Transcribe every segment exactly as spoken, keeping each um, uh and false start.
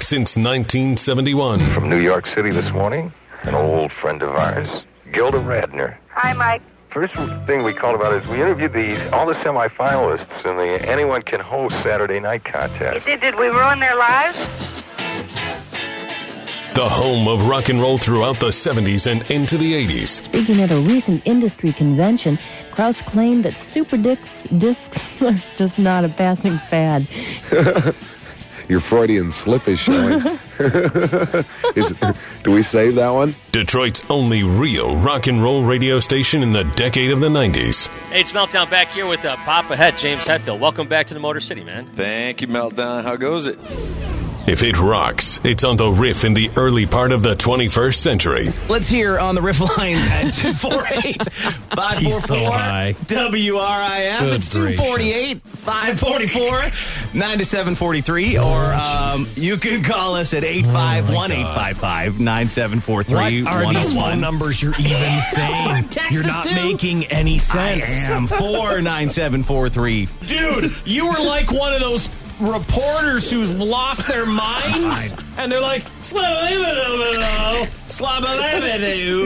since nineteen seventy-one. From New York City this morning, an old friend of ours, Gilda Radner. Hi, Mike. First thing we called about is we interviewed the all the semifinalists in the Anyone Can Host Saturday Night Contest. Did, did we ruin their lives? The home of rock and roll throughout the seventies and into the eighties. Speaking at a recent industry convention, Krause claimed that super discs, discs are just not a passing fad. Your Freudian slip is showing. is, do we save that one? Detroit's only real rock and roll radio station in the decade of the nineties. Hey, it's Meltdown back here with uh, Pop Ahead, James Hetfield. Welcome back to the Motor City, man. Thank you, Meltdown. How goes it? If it rocks, it's on the riff in the early part of the twenty-first century. Let's hear on the riff line at two four eight, five four four, W R I F. Good it's two four eight, five four four, nine seven four three. Or um, you can call us at eight five one, eight five five, nine seven four three. What are these phone numbers you're even saying? You're not to? making any sense. I am. four nine seven four three. Dude, you were like one of those reporters who's lost their minds, and they're like, slabba slabba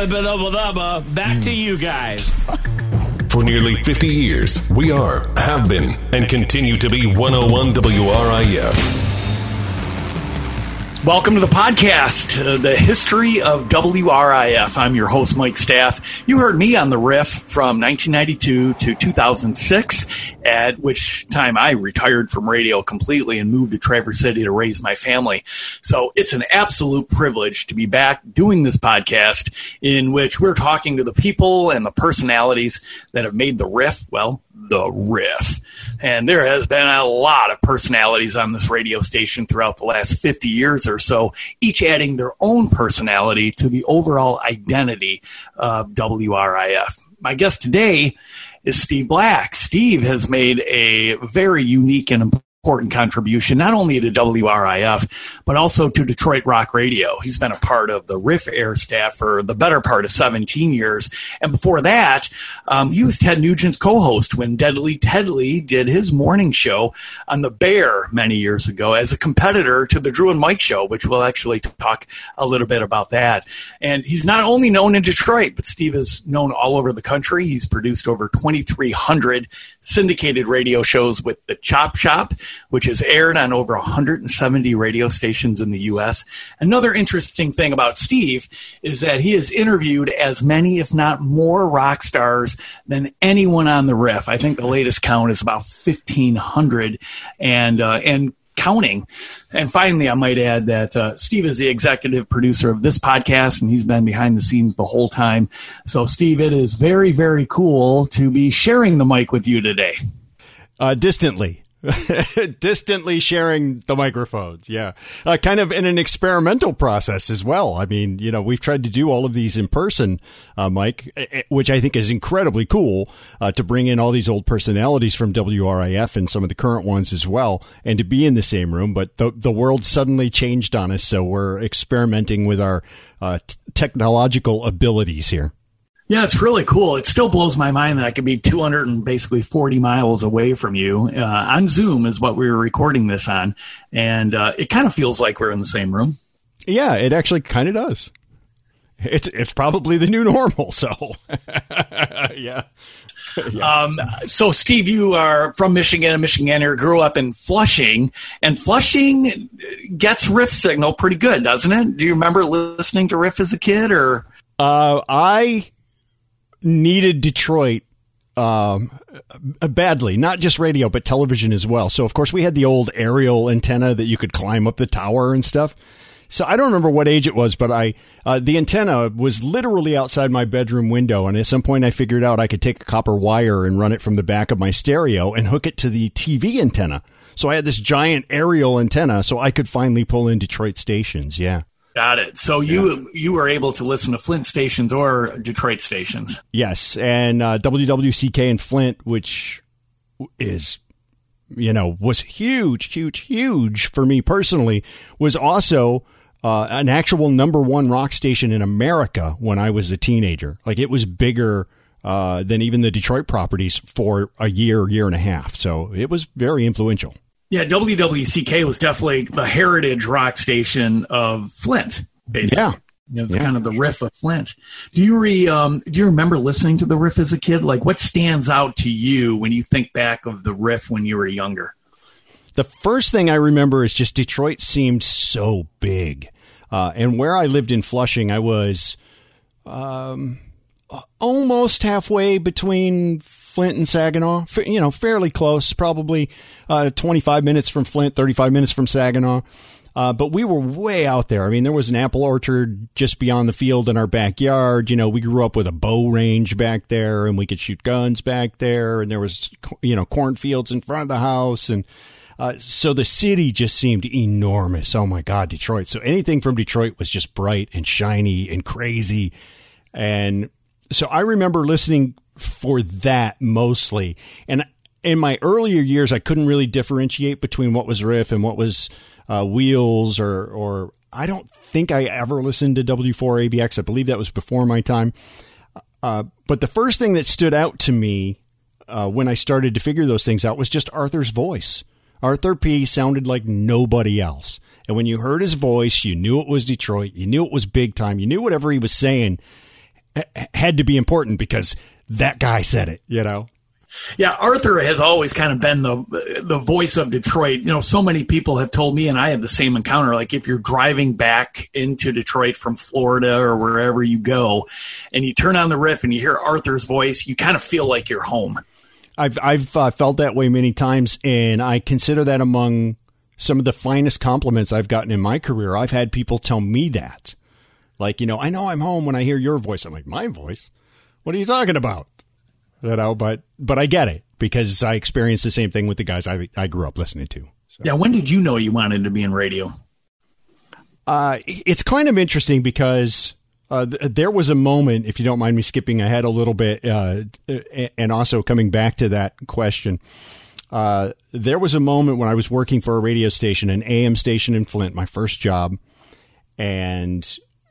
slabba back to you guys. For nearly fifty years, we are, have been, and continue to be one oh one W R I F. Welcome to the podcast, uh, The History of W R I F. I'm your host, Mike Staff. You heard me on the riff from nineteen ninety-two to two thousand six, at which time I retired from radio completely and moved to Traverse City to raise my family. So it's an absolute privilege to be back doing this podcast in which we're talking to the people and the personalities that have made the riff, well, the riff. And there has been a lot of personalities on this radio station throughout the last fifty years or so, each adding their own personality to the overall identity of W R I F. My guest today is Steve Black. Steve has made a very unique and important contribution, not only to W R I F, but also to Detroit Rock Radio. He's been a part of the Riff Air staff for the better part of seventeen years. And before that, um, he was Ted Nugent's co-host when Deadly Tedley did his morning show on The Bear many years ago as a competitor to the Drew and Mike show, which we'll actually talk a little bit about that. And he's not only known in Detroit, but Steve is known all over the country. He's produced over twenty-three hundred syndicated radio shows with the Chop Shop, which is aired on over one hundred seventy radio stations in the U S. Another interesting thing about Steve is that he has interviewed as many, if not more, rock stars than anyone on the riff. I think the latest count is about fifteen hundred and uh, and counting. And finally, I might add that uh, Steve is the executive producer of this podcast, and he's been behind the scenes the whole time. So, Steve, it is very, very cool to be sharing the mic with you today. Uh, distantly. Distantly sharing the microphones, yeah. Uh, kind of in an experimental process as well. I mean, you know, we've tried to do all of these in person, uh, Mike, which I think is incredibly cool, uh, to bring in all these old personalities from W R I F and some of the current ones as well, and to be in the same room. But the the world suddenly changed on us, so we're experimenting with our uh, t- technological abilities here. Yeah, it's really cool. It still blows my mind that I could be two hundred and basically forty miles away from you. Uh, on Zoom is what we were recording this on, and uh, it kind of feels like we're in the same room. Yeah, it actually kind of does. It's it's probably the new normal. So, yeah. yeah. Um, so, Steve, you are from Michigan, a Michigander, grew up in Flushing, and Flushing gets Riff signal pretty good, doesn't it? Do you remember listening to Riff as a kid, or? Uh, I needed Detroit um, badly, not just radio, but television as well. So, of course, we had the old aerial antenna that you could climb up the tower and stuff. So I don't remember what age it was, but I uh, the antenna was literally outside my bedroom window. And at some point I figured out I could take a copper wire and run it from the back of my stereo and hook it to the T V antenna. So I had this giant aerial antenna so I could finally pull in Detroit stations. Yeah. Got it. So you yeah. you were able to listen to Flint stations or Detroit stations. Yes. And uh, W W C K in Flint, which is, you know, was huge, huge, huge for me personally, was also uh, an actual number one rock station in America when I was a teenager. Like, it was bigger uh, than even the Detroit properties for a year, year and a half. So it was very influential. Yeah, W W C K was definitely the heritage rock station of Flint, basically. Yeah. You know, it's yeah. kind of the riff of Flint. Do you re, um, do you remember listening to the riff as a kid? Like, what stands out to you when you think back of the riff when you were younger? The first thing I remember is just Detroit seemed so big. Uh, and where I lived in Flushing, I was um, almost halfway between Flint and Saginaw, you know, fairly close, probably uh, twenty-five minutes from Flint, thirty-five minutes from Saginaw. Uh, but we were way out there. I mean, there was an apple orchard just beyond the field in our backyard. You know, we grew up with a bow range back there, and we could shoot guns back there. And there was, you know, cornfields in front of the house. And uh, so the city just seemed enormous. Oh, my God, Detroit. So anything from Detroit was just bright and shiny and crazy. And so I remember listening for that mostly. And in my earlier years, I couldn't really differentiate between what was riff and what was Uh, Wheels or, or I don't think I ever listened to W four A B X. I believe that was before my time. Uh, but the first thing that stood out to me uh, when I started to figure those things out was just Arthur's voice. Arthur P. sounded like nobody else. And when you heard his voice, you knew it was Detroit. You knew it was big time. You knew whatever he was saying h- had to be important because that guy said it, you know? Yeah, Arthur has always kind of been the the voice of Detroit. You know, so many people have told me, and I had the same encounter, like if you're driving back into Detroit from Florida or wherever you go, and you turn on the riff and you hear Arthur's voice, you kind of feel like you're home. I've I've uh, felt that way many times, and I consider that among some of the finest compliments I've gotten in my career. I've had people tell me that. Like, you know, I know I'm home when I hear your voice. I'm like, my voice? What are you talking about? You know, but but I get it because I experienced the same thing with the guys I I grew up listening to. So. Yeah, when did you know you wanted to be in radio? Uh, it's kind of interesting because uh, th- there was a moment, if you don't mind me skipping ahead a little bit, uh, and also coming back to that question. Uh, there was a moment when I was working for a radio station, an A M station in Flint, my first job, and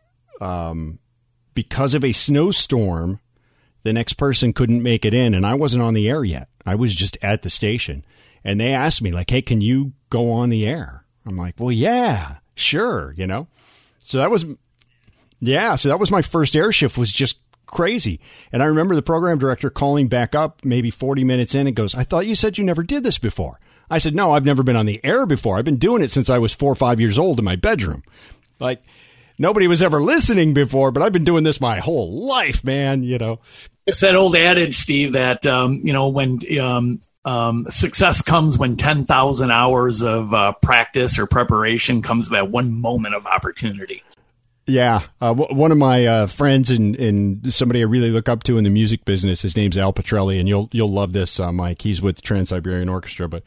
um, because of a snowstorm, the next person couldn't make it in, and I wasn't on the air yet. I was just at the station. And they asked me, like, hey, can you go on the air? I'm like, well, yeah, sure, you know? So that was, yeah, so that was my first air shift, was just crazy. And I remember the program director calling back up maybe forty minutes in and goes, I thought you said you never did this before. I said, no, I've never been on the air before. I've been doing it since I was four or five years old in my bedroom. Like, nobody was ever listening before, but I've been doing this my whole life, man, you know? It's that old adage, Steve, that, um, you know, when um, um, success comes when ten thousand hours of uh, practice or preparation comes that one moment of opportunity. Yeah. Uh, w- one of my uh, friends and, and somebody I really look up to in the music business, his name's Al Petrelli, and you'll you'll love this, uh, Mike. He's with the Trans-Siberian Orchestra, but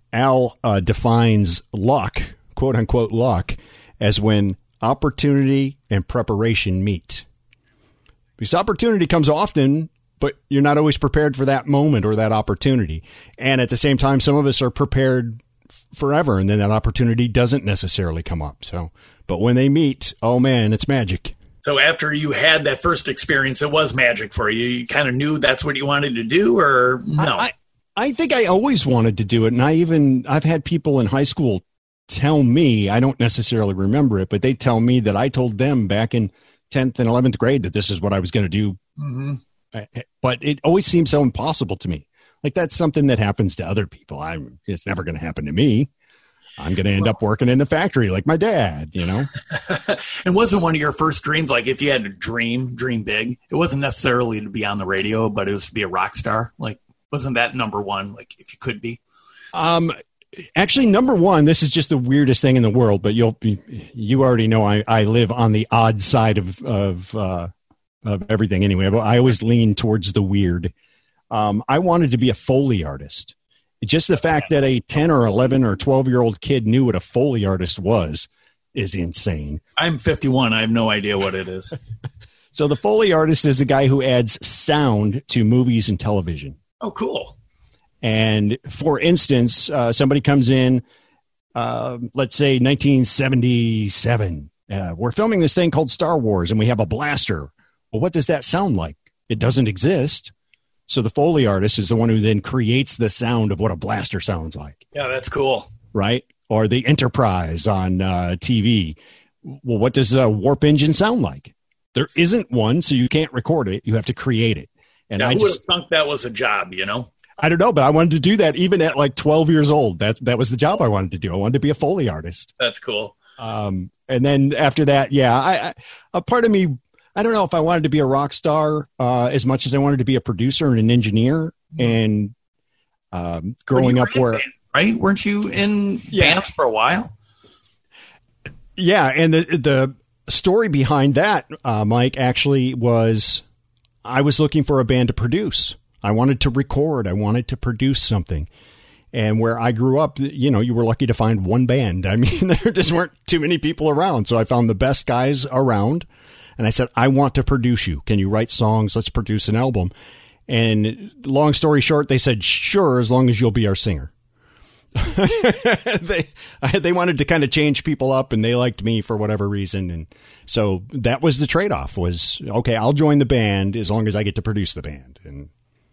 Al uh, defines luck, quote unquote luck, as when opportunity and preparation meet. Because opportunity comes often, but you're not always prepared for that moment or that opportunity. And at the same time, some of us are prepared f- forever, and then that opportunity doesn't necessarily come up. So, but when they meet, oh man, it's magic. So after you had that first experience, it was magic for you. You kind of knew that's what you wanted to do, or no? I, I, I think I always wanted to do it. And I even, I've had people in high school tell me, I don't necessarily remember it, but they tell me that I told them back in tenth and eleventh grade that this is what I was going to do. Mm-hmm. But it always seems so impossible to me. Like that's something that happens to other people. I'm, it's never going to happen to me. I'm going to end well, up working in the factory like my dad, you know? And wasn't one of your first dreams, like if you had to dream, dream big, it wasn't necessarily to be on the radio, but it was to be a rock star. Like, wasn't that number one? Like if you could be? Um, Actually, number one, this is just the weirdest thing in the world, but you'll be, you already know I, I live on the odd side of, of, uh, of everything anyway, but I always lean towards the weird. Um, I wanted to be a Foley artist. Just the fact that a ten or eleven or twelve year old kid knew what a Foley artist was is insane. I'm fifty-one. I have no idea what it is. So the Foley artist is the guy who adds sound to movies and television. Oh, cool. And for instance, uh, somebody comes in, uh, let's say nineteen seventy-seven. Uh, we're filming this thing called Star Wars, and we have a blaster. Well, what does that sound like? It doesn't exist. So the Foley artist is the one who then creates the sound of what a blaster sounds like. Yeah, that's cool. Right? Or the Enterprise on uh, T V. Well, what does a warp engine sound like? There isn't one, so you can't record it. You have to create it. And yeah, I who would just have thunk that was a job, you know? I don't know, but I wanted to do that even at like twelve years old. That that was the job I wanted to do. I wanted to be a Foley artist. That's cool. Um, and then after that, yeah, I, I a part of me, I don't know if I wanted to be a rock star uh, as much as I wanted to be a producer and an engineer. Mm-hmm. And um, growing up where, band, right? Weren't you in yeah. bands for a while? Yeah, and the the story behind that, uh, Mike, actually was I was looking for a band to produce. I wanted to record. I wanted to produce something. And where I grew up, you know, you were lucky to find one band. I mean, there just weren't too many people around. So I found the best guys around. And I said, I want to produce you. Can you write songs? Let's produce an album. And long story short, they said, sure, as long as you'll be our singer. they they wanted to kind of change people up, and they liked me for whatever reason. And so that was the trade-off was, okay, I'll join the band as long as I get to produce the band. And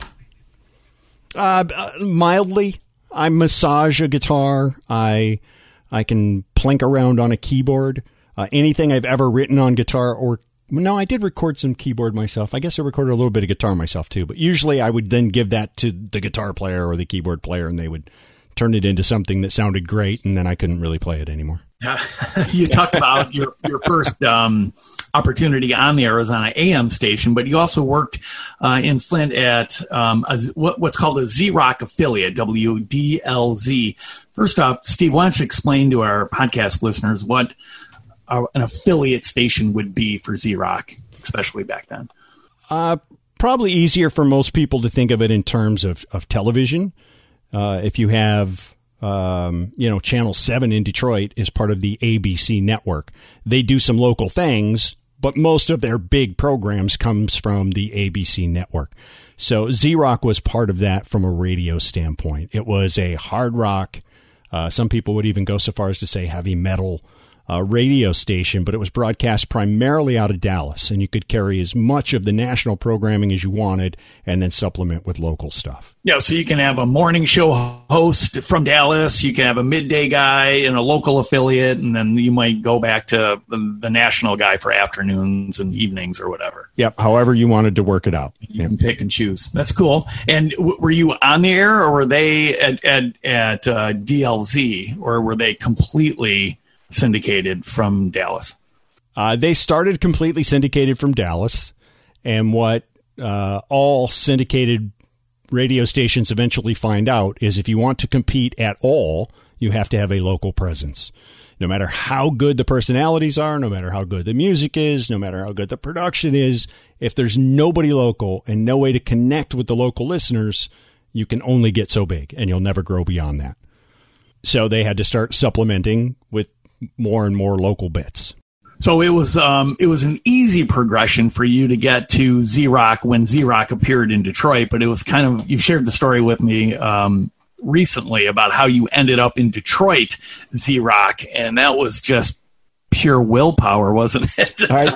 uh, mildly, I massage a guitar. I I can plink around on a keyboard. Uh, anything I've ever written on guitar or no, I did record some keyboard myself. I guess I recorded a little bit of guitar myself too. But usually I would then give that to the guitar player or the keyboard player, and they would turn it into something that sounded great, and then I couldn't really play it anymore. Yeah. You talked about your, your first um, opportunity on the Arizona A M station, but you also worked uh, in Flint at um, a, what, what's called a Z-Rock affiliate, W D L Z. First off, Steve, why don't you explain to our podcast listeners what uh, an affiliate station would be for Z-Rock, especially back then? Uh, probably easier for most people to think of it in terms of, of television. Uh, if you have, um, you know, Channel seven in Detroit is part of the A B C network. They do some local things, but most of their big programs comes from the A B C network. So Z-Rock was part of that from a radio standpoint. It was a hard rock. Uh, some people would even go so far as to say heavy metal uh, radio station, but it was broadcast primarily out of Dallas, and you could carry as much of the national programming as you wanted and then supplement with local stuff. Yeah, so you can have a morning show host from Dallas, you can have a midday guy in a local affiliate, and then you might go back to the, the national guy for afternoons and evenings or whatever. Yep, however you wanted to work it out. You yep. can pick and choose. That's cool. And w- were you on the air, or were they at, at, at uh, D L Z, or were they completely syndicated from Dallas? Uh, they started completely syndicated from Dallas, and what uh, all syndicated radio stations eventually find out is if you want to compete at all, you have to have a local presence. No matter how good the personalities are, no matter how good the music is, no matter how good the production is, if there's nobody local and no way to connect with the local listeners, you can only get so big, and you'll never grow beyond that. So they had to start supplementing with more and more local bits. So it was um, it was an easy progression for you to get to Z-Rock when Z-Rock appeared in Detroit, but it was kind of, you shared the story with me um, recently about how you ended up in Detroit Z-Rock, and that was just pure willpower, wasn't it? I,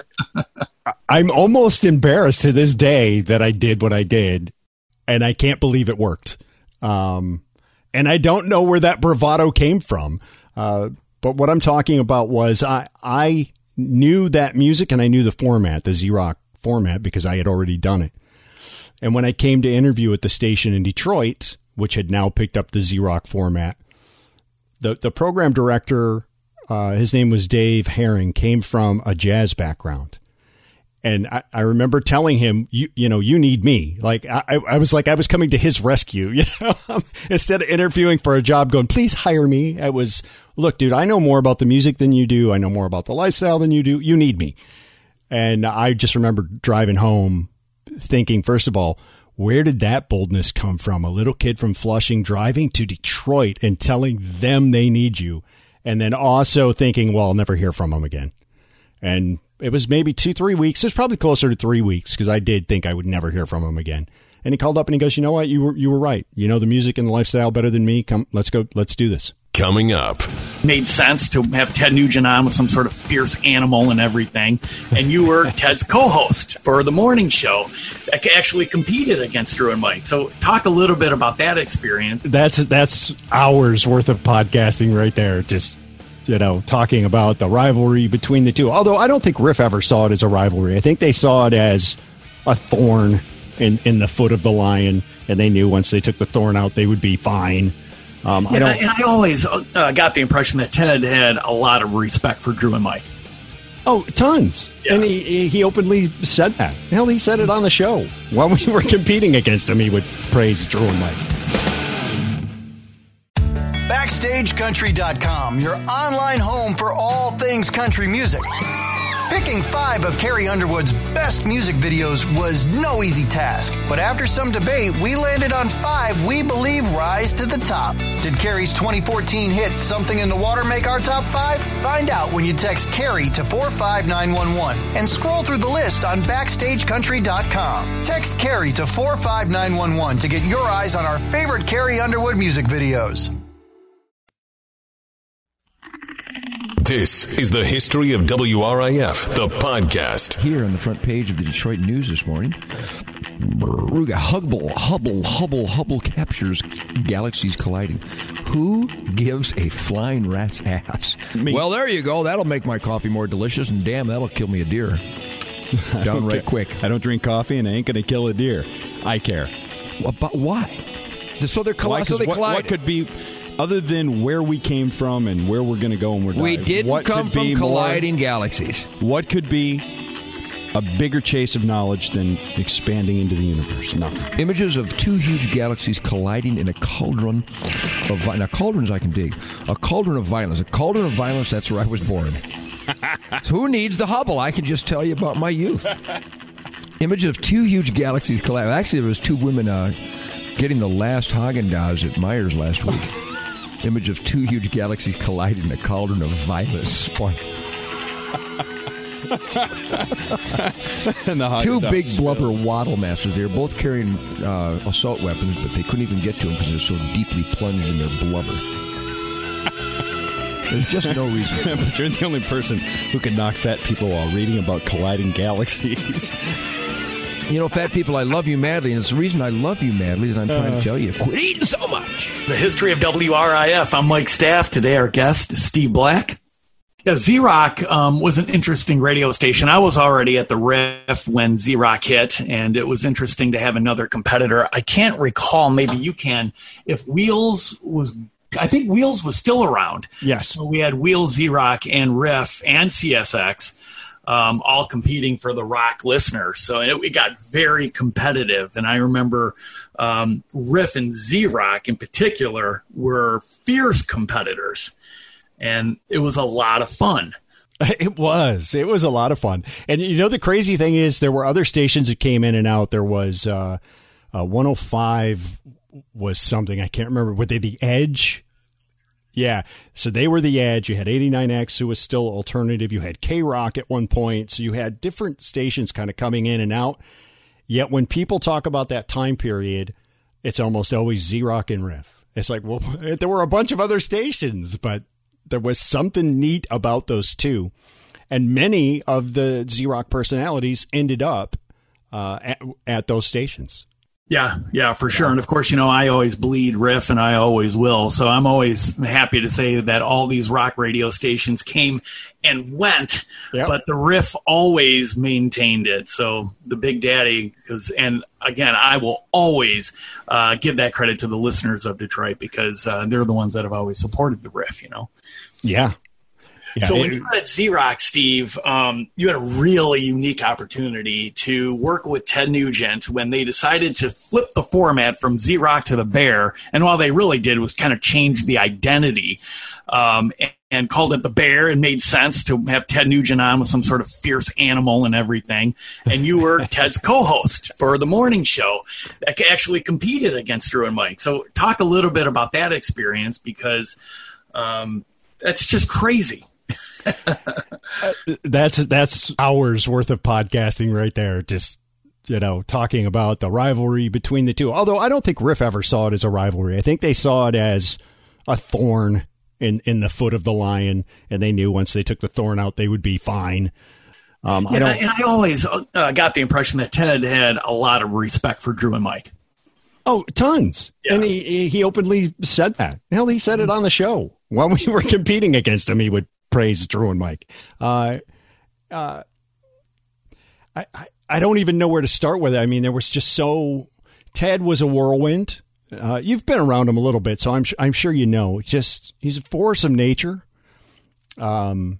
I'm almost embarrassed to this day that I did what I did, and I can't believe it worked. Um, and I don't know where that bravado came from. Uh, but what I'm talking about was I, I knew that music and I knew the format, the Z-Rock format, because I had already done it. And when I came to interview at the station in Detroit, which had now picked up the Z-Rock format, the, the program director, uh, his name was Dave Herring, came from a jazz background. And I, I remember telling him, you, you know, you need me. Like, I, I was like, I was coming to his rescue, you know, instead of interviewing for a job going, please hire me. I was, look, dude, I know more about the music than you do. I know more about the lifestyle than you do. You need me. And I just remember driving home thinking, first of all, where did that boldness come from? A little kid from Flushing driving to Detroit and telling them they need you. And then also thinking, well, I'll never hear from them again. And it was maybe two, three weeks. It's probably closer to three weeks because I did think I would never hear from him again. And he called up and he goes, you know what? You were, you were right. You know the music and the lifestyle better than me. Come, let's go. Let's do this. Coming up. Made sense to have Ted Nugent on with some sort of fierce animal and everything. And you were Ted's co-host for the morning show that actually competed against Drew and Mike. So talk a little bit about that experience. That's that's hours worth of podcasting right there. Just, you know, talking about the rivalry between the two. Although I don't think Riff ever saw it as a rivalry. I think they saw it as a thorn in, in the foot of the lion. And they knew once they took the thorn out, they would be fine. Um, I and, don't, I, and I always uh, got the impression that Ted had a lot of respect for Drew and Mike. Oh, tons. Yeah. And he, he openly said that. Hell, he said it on the show. While we were competing against him, he would praise Drew and Mike. Backstage Country dot com, your online home for all things country music. Picking five of Carrie Underwood's best music videos was no easy task. But after some debate, we landed on five we believe rise to the top. Did Carrie's twenty fourteen hit Something in the Water make our top five? Find out when you text Carrie to four five nine one one and scroll through the list on Backstage Country dot com. Text Carrie to four five nine one one to get your eyes on our favorite Carrie Underwood music videos. This is the History of W R I F, the podcast. Here on the front page of the Detroit News this morning, Hubble, Hubble, Hubble, Hubble captures galaxies colliding. Who gives a flying rat's ass? Me. Well, there you go. That'll make my coffee more delicious, and damn, that'll kill me a deer. Downright quick. I don't drink coffee, and I ain't going to kill a deer. I care. Well, but why? So they're colliding. So they what, collide. What could be... Other than where we came from and where we're going to go and we're we dying, didn't what come could from be colliding more, galaxies. What could be a bigger chase of knowledge than expanding into the universe? Nothing. Images of two huge galaxies colliding in a cauldron of violence. Now, cauldrons I can dig. A cauldron of violence. A cauldron of violence, that's where I was born. So who needs the Hubble? I can just tell you about my youth. Image of two huge galaxies colliding. Actually, there was two women uh, getting the last Haagen-Dazs at Myers last week. Image of two huge galaxies colliding in a cauldron of violence. Two big blubber waddle masters. They were both carrying uh, assault weapons, but they couldn't even get to them because they're so deeply plunged in their blubber. There's just no reason for But you're the only person who can knock fat people while reading about colliding galaxies. You know, fat people, I love you madly, and it's the reason I love you madly that I'm trying Uh, to tell you. Quit eating so much. The History of W R I F. I'm Mike Staff. Today our guest is Steve Black. Yeah, Z-Rock um, was an interesting radio station. I was already at the Riff when Z-Rock hit, and it was interesting to have another competitor. I can't recall, maybe you can, if Wheels was... I think Wheels was still around. Yes. So we had Wheels, Z-Rock, and Riff, and C S X. Um, all competing for the rock listener. So it, it got very competitive. And I remember um, Riff and Z-Rock in particular were fierce competitors. And it was a lot of fun. It was. It was a lot of fun. And, you know, the crazy thing is there were other stations that came in and out. There was uh, uh, one oh five was something. I can't remember. Were they the Edge? Yeah, so they were the Edge. You had eighty-nine X, who was still alternative. You had K-Rock at one point. So you had different stations kind of coming in and out. Yet when people talk about that time period, it's almost always Z-Rock and Riff. It's like, well, there were a bunch of other stations, but there was something neat about those two. And many of the Z-Rock personalities ended up uh, at, at those stations. Yeah, yeah, for sure. And of course, you know, I always bleed Riff and I always will. So I'm always happy to say that all these rock radio stations came and went, yep. But the Riff always maintained it. So the Big Daddy, because, and again, I will always uh, give that credit to the listeners of Detroit because uh, they're the ones that have always supported the Riff, you know? Yeah. Yeah, so it, when you were at Z-Rock, Steve, um, you had a really unique opportunity to work with Ted Nugent when they decided to flip the format from Z-Rock to the Bear. And all they really did was kind of change the identity um, and, and called it the Bear. It made sense to have Ted Nugent on with some sort of fierce animal and everything. And you were Ted's co-host for the morning show that actually competed against Drew and Mike. So talk a little bit about that experience because um, that's just crazy. that's that's hours worth of podcasting right there. Just, you know, talking about the rivalry between the two. Although I don't think Riff ever saw it as a rivalry. I think they saw it as a thorn in, in the foot of the lion, and they knew once they took the thorn out, they would be fine. Um, yeah, I don't, and I always uh, got the impression that Ted had a lot of respect for Drew and Mike. Oh, tons. Yeah. And he, he openly said that. Hell, he said it on the show. While we were competing against him, he would praise Drew and Mike. Uh, uh, I, I, I don't even know where to start with it. I mean, there was just so... Ted was a whirlwind. Uh, you've been around him a little bit, so I'm, I'm sure you know. Just he's a force of nature. Um,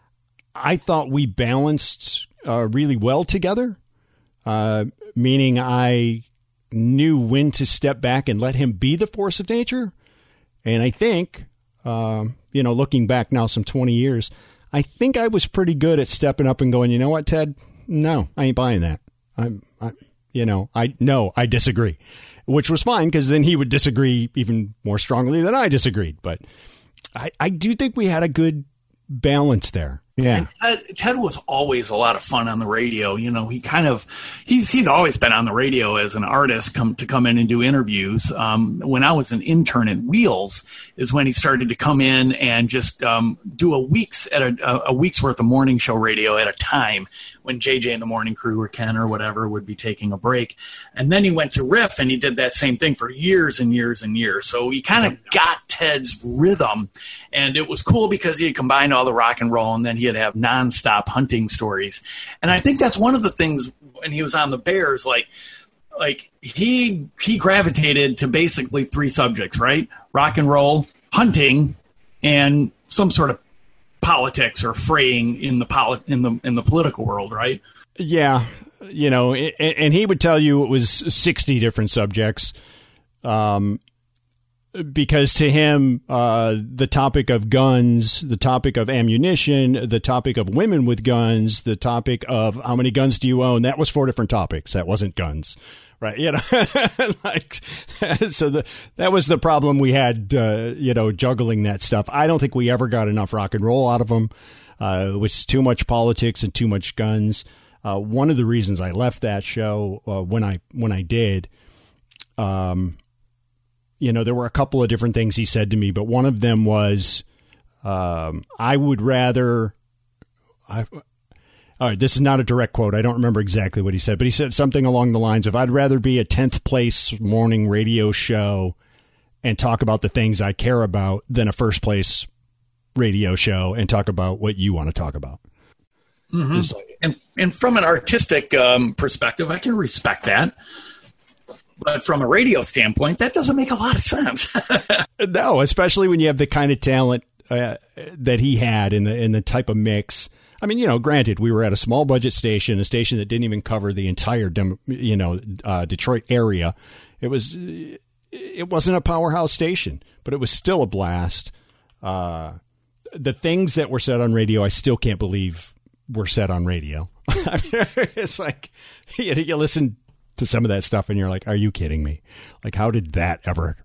I thought we balanced uh, really well together, uh, meaning I... knew when to step back and let him be the force of nature. And I think, um, you know, looking back now some twenty years, I think I was pretty good at stepping up and going, you know what, Ted? No, I ain't buying that. I'm, I, you know, I, no, I disagree, which was fine because then he would disagree even more strongly than I disagreed. But I, I do think we had a good balance there. Yeah. And Ted, Ted was always a lot of fun on the radio. You know, he kind of, he's, he'd always been on the radio as an artist come to come in and do interviews. Um, when I was an intern at Wheels is when he started to come in and just um, do a week's at a, a week's worth of morning show radio at a time when J J and the Morning Crew or Ken or whatever would be taking a break. And then he went to Riff and he did that same thing for years and years and years. So he kind of got Ted's rhythm, and it was cool because he had combined all the rock and roll, and then he He'd have nonstop hunting stories. And I think that's one of the things when he was on the Bears, like, like he, he gravitated to basically three subjects, right? Rock and roll, hunting, and some sort of politics or fraying in the polit- in the, in the political world. Right. Yeah. You know, and, and he would tell you it was sixty different subjects. Um, Because to him, uh, the topic of guns, the topic of ammunition, the topic of women with guns, the topic of how many guns do you own, that was four different topics. That wasn't guns, right? You know, like, so the, that was the problem we had, uh, you know, juggling that stuff. I don't think we ever got enough rock and roll out of him. Uh, it was too much politics and too much guns. Uh, one of the reasons I left that show uh, when I when I did, um. You know, there were a couple of different things he said to me, but one of them was, um, I would rather, I, all right, this is not a direct quote. I don't remember exactly what he said, but he said something along the lines of, I'd rather be a tenth place morning radio show and talk about the things I care about than a first place radio show and talk about what you want to talk about. Mm-hmm. Like, and, and from an artistic um, perspective, I can respect that. But from a radio standpoint, that doesn't make a lot of sense. No, especially when you have the kind of talent uh, that he had in the in the type of mix. I mean, you know, granted, we were at a small budget station, a station that didn't even cover the entire, you know, uh, Detroit area. It was, it wasn't a powerhouse station, but it was still a blast. Uh, the things that were said on radio, I still can't believe were said on radio. I mean, it's like you, you listen to some of that stuff and you're like, are you kidding me? Like, how did that ever,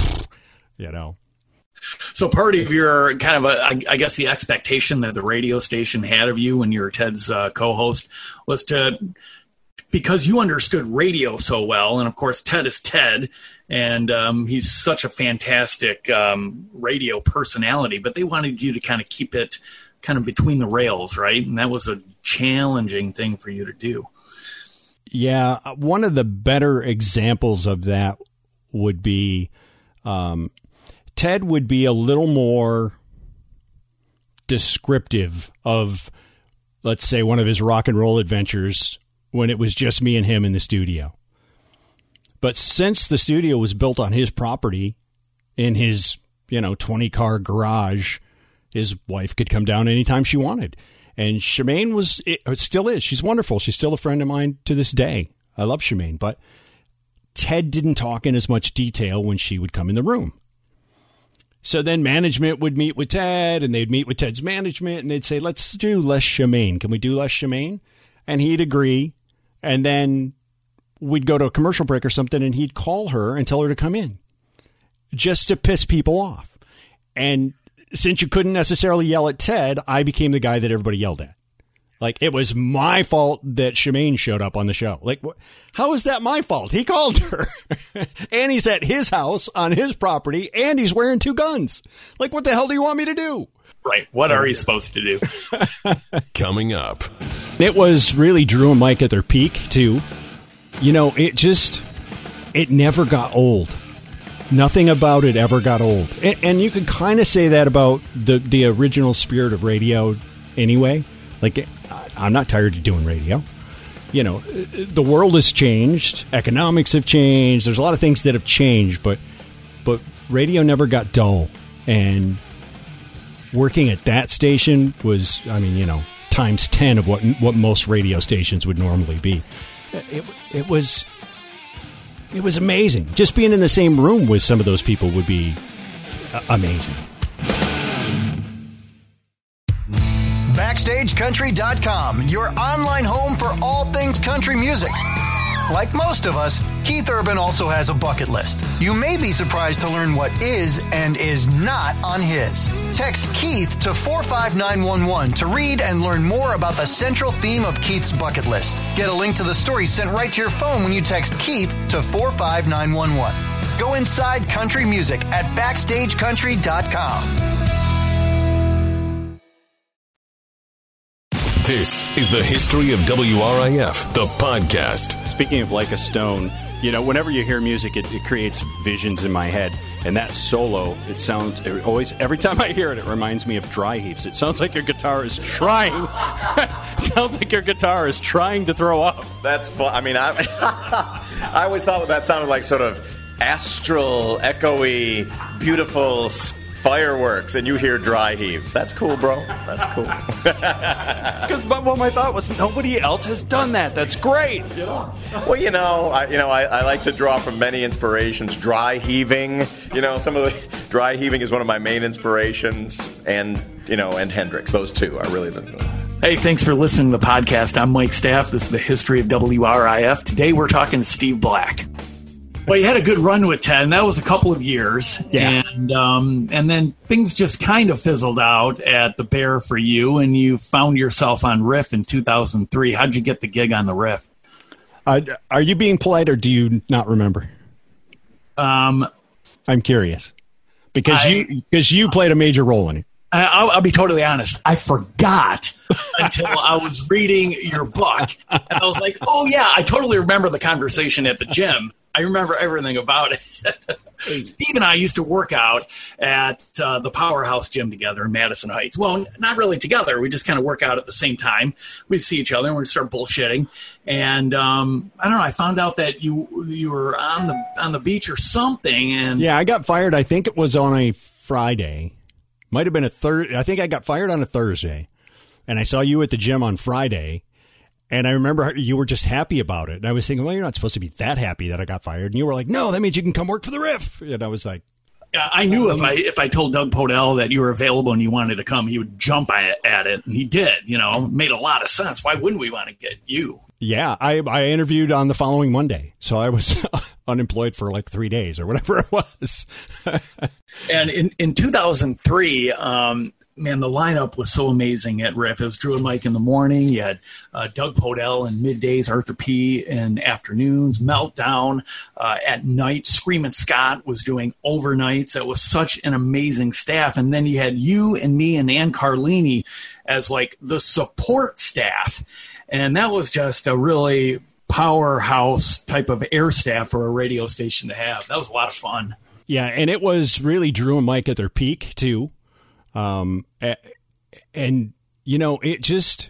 you know? So part of your kind of, a, I, I guess, the expectation that the radio station had of you when you were Ted's uh, co-host was to, because you understood radio so well, and of course Ted is Ted, and um, he's such a fantastic um, radio personality, but they wanted you to kind of keep it kind of between the rails, right? And that was a challenging thing for you to do. Yeah, one of the better examples of that would be um, Ted would be a little more descriptive of, let's say, one of his rock and roll adventures when it was just me and him in the studio. But since the studio was built on his property in his, you know, twenty car garage, his wife could come down anytime she wanted. And Shemaine was, it still is. She's wonderful. She's still a friend of mine to this day. I love Shemaine. But Ted didn't talk in as much detail when she would come in the room. So then management would meet with Ted, and they'd meet with Ted's management, and they'd say, let's do less Shemaine. Can we do less Shemaine? And he'd agree. And then we'd go to a commercial break or something, and he'd call her and tell her to come in just to piss people off. And since you couldn't necessarily yell at Ted, I became the guy that everybody yelled at. Like, it was my fault that Shemaine showed up on the show. Like, wh- how is that my fault? He called her. And he's at his house on his property, and he's wearing two guns. Like, what the hell do you want me to do? Right. What are you supposed to do? Coming up. It was really Drew and Mike at their peak, too. You know, it just, it never got old. Nothing about it ever got old. And, and you could kind of say that about the, the original spirit of radio anyway. Like, I'm not tired of doing radio. You know, the world has changed. Economics have changed. There's a lot of things that have changed, but but radio never got dull. And working at that station was, I mean, you know, times ten of what what most radio stations would normally be. It, it was it was amazing. Just being in the same room with some of those people would be amazing. Backstage Country dot com, your online home for all things country music. Like most of us, Keith Urban also has a bucket list. You may be surprised to learn what is and is not on his. Text Keith to four five nine one one to read and learn more about the central theme of Keith's bucket list. Get a link to the story sent right to your phone when you text Keith to four five nine one one. Go inside country music at Backstage Country dot com. This is the History of W R I F, the podcast. Speaking of Like a Stone, you know, whenever you hear music, it, it creates visions in my head. And that solo, it sounds, it always, every time I hear it, it reminds me of Dry Heaves. It sounds like your guitar is trying, it sounds like your guitar is trying to throw up. That's fun. I mean, I, I always thought that sounded like sort of astral, echoey, beautiful fireworks, and you hear Dry Heaves. That's cool, bro. That's cool. Because, but well, my thought was nobody else has done that. That's great. You know. Well, you know, I, you know, I, I like to draw from many inspirations. Dry heaving, you know, some of the dry heaving is one of my main inspirations, and you know, and Hendrix. Those two are really the. Hey, thanks for listening to the podcast. I'm Mike Staff. This is the History of W R I F. Today we're talking to Steve Black. Well, you had a good run with Ted, and that was a couple of years. Yeah. And um, and then things just kind of fizzled out at the Bear for you, and you found yourself on Riff in two thousand three. How'd you get the gig on the Riff? Uh, are you being polite, or do you not remember? Um, I'm curious. Because I, you because you played a major role in it. I'll, I'll be totally honest. I forgot until I was reading your book, and I was like, "Oh yeah, I totally remember the conversation at the gym. I remember everything about it." Steve and I used to work out at uh, the Powerhouse Gym together in Madison Heights. Well, not really together. We just kind of work out at the same time. We'd see each other and we'd start bullshitting. And um, I don't know. I found out that you you were on the on the beach or something. And yeah, I got fired. I think it was on a Friday. Might have been a Thursday. I think I got fired on a Thursday, and I saw you at the gym on Friday. And I remember you were just happy about it. And I was thinking, well, you're not supposed to be that happy that I got fired. And you were like, no, that means you can come work for the Riff. And I was like, yeah, I knew if I if I told Doug Podell that you were available and you wanted to come, he would jump at it. And he did, you know, made a lot of sense. Why wouldn't we want to get you? Yeah, I, I interviewed on the following Monday. So I was unemployed for like three days or whatever it was. And in, in two thousand three, um, man, the lineup was so amazing at Riff. It was Drew and Mike in the morning. You had uh, Doug Podell in middays, Arthur P. in afternoons, Meltdown uh, at night. Screamin' Scott was doing overnights. That was such an amazing staff. And then you had you and me and Ann Carlini as like the support staff. And that was just a really powerhouse type of air staff for a radio station to have. That was a lot of fun. Yeah, and it was really Drew and Mike at their peak, too. Um, and, you know, it just,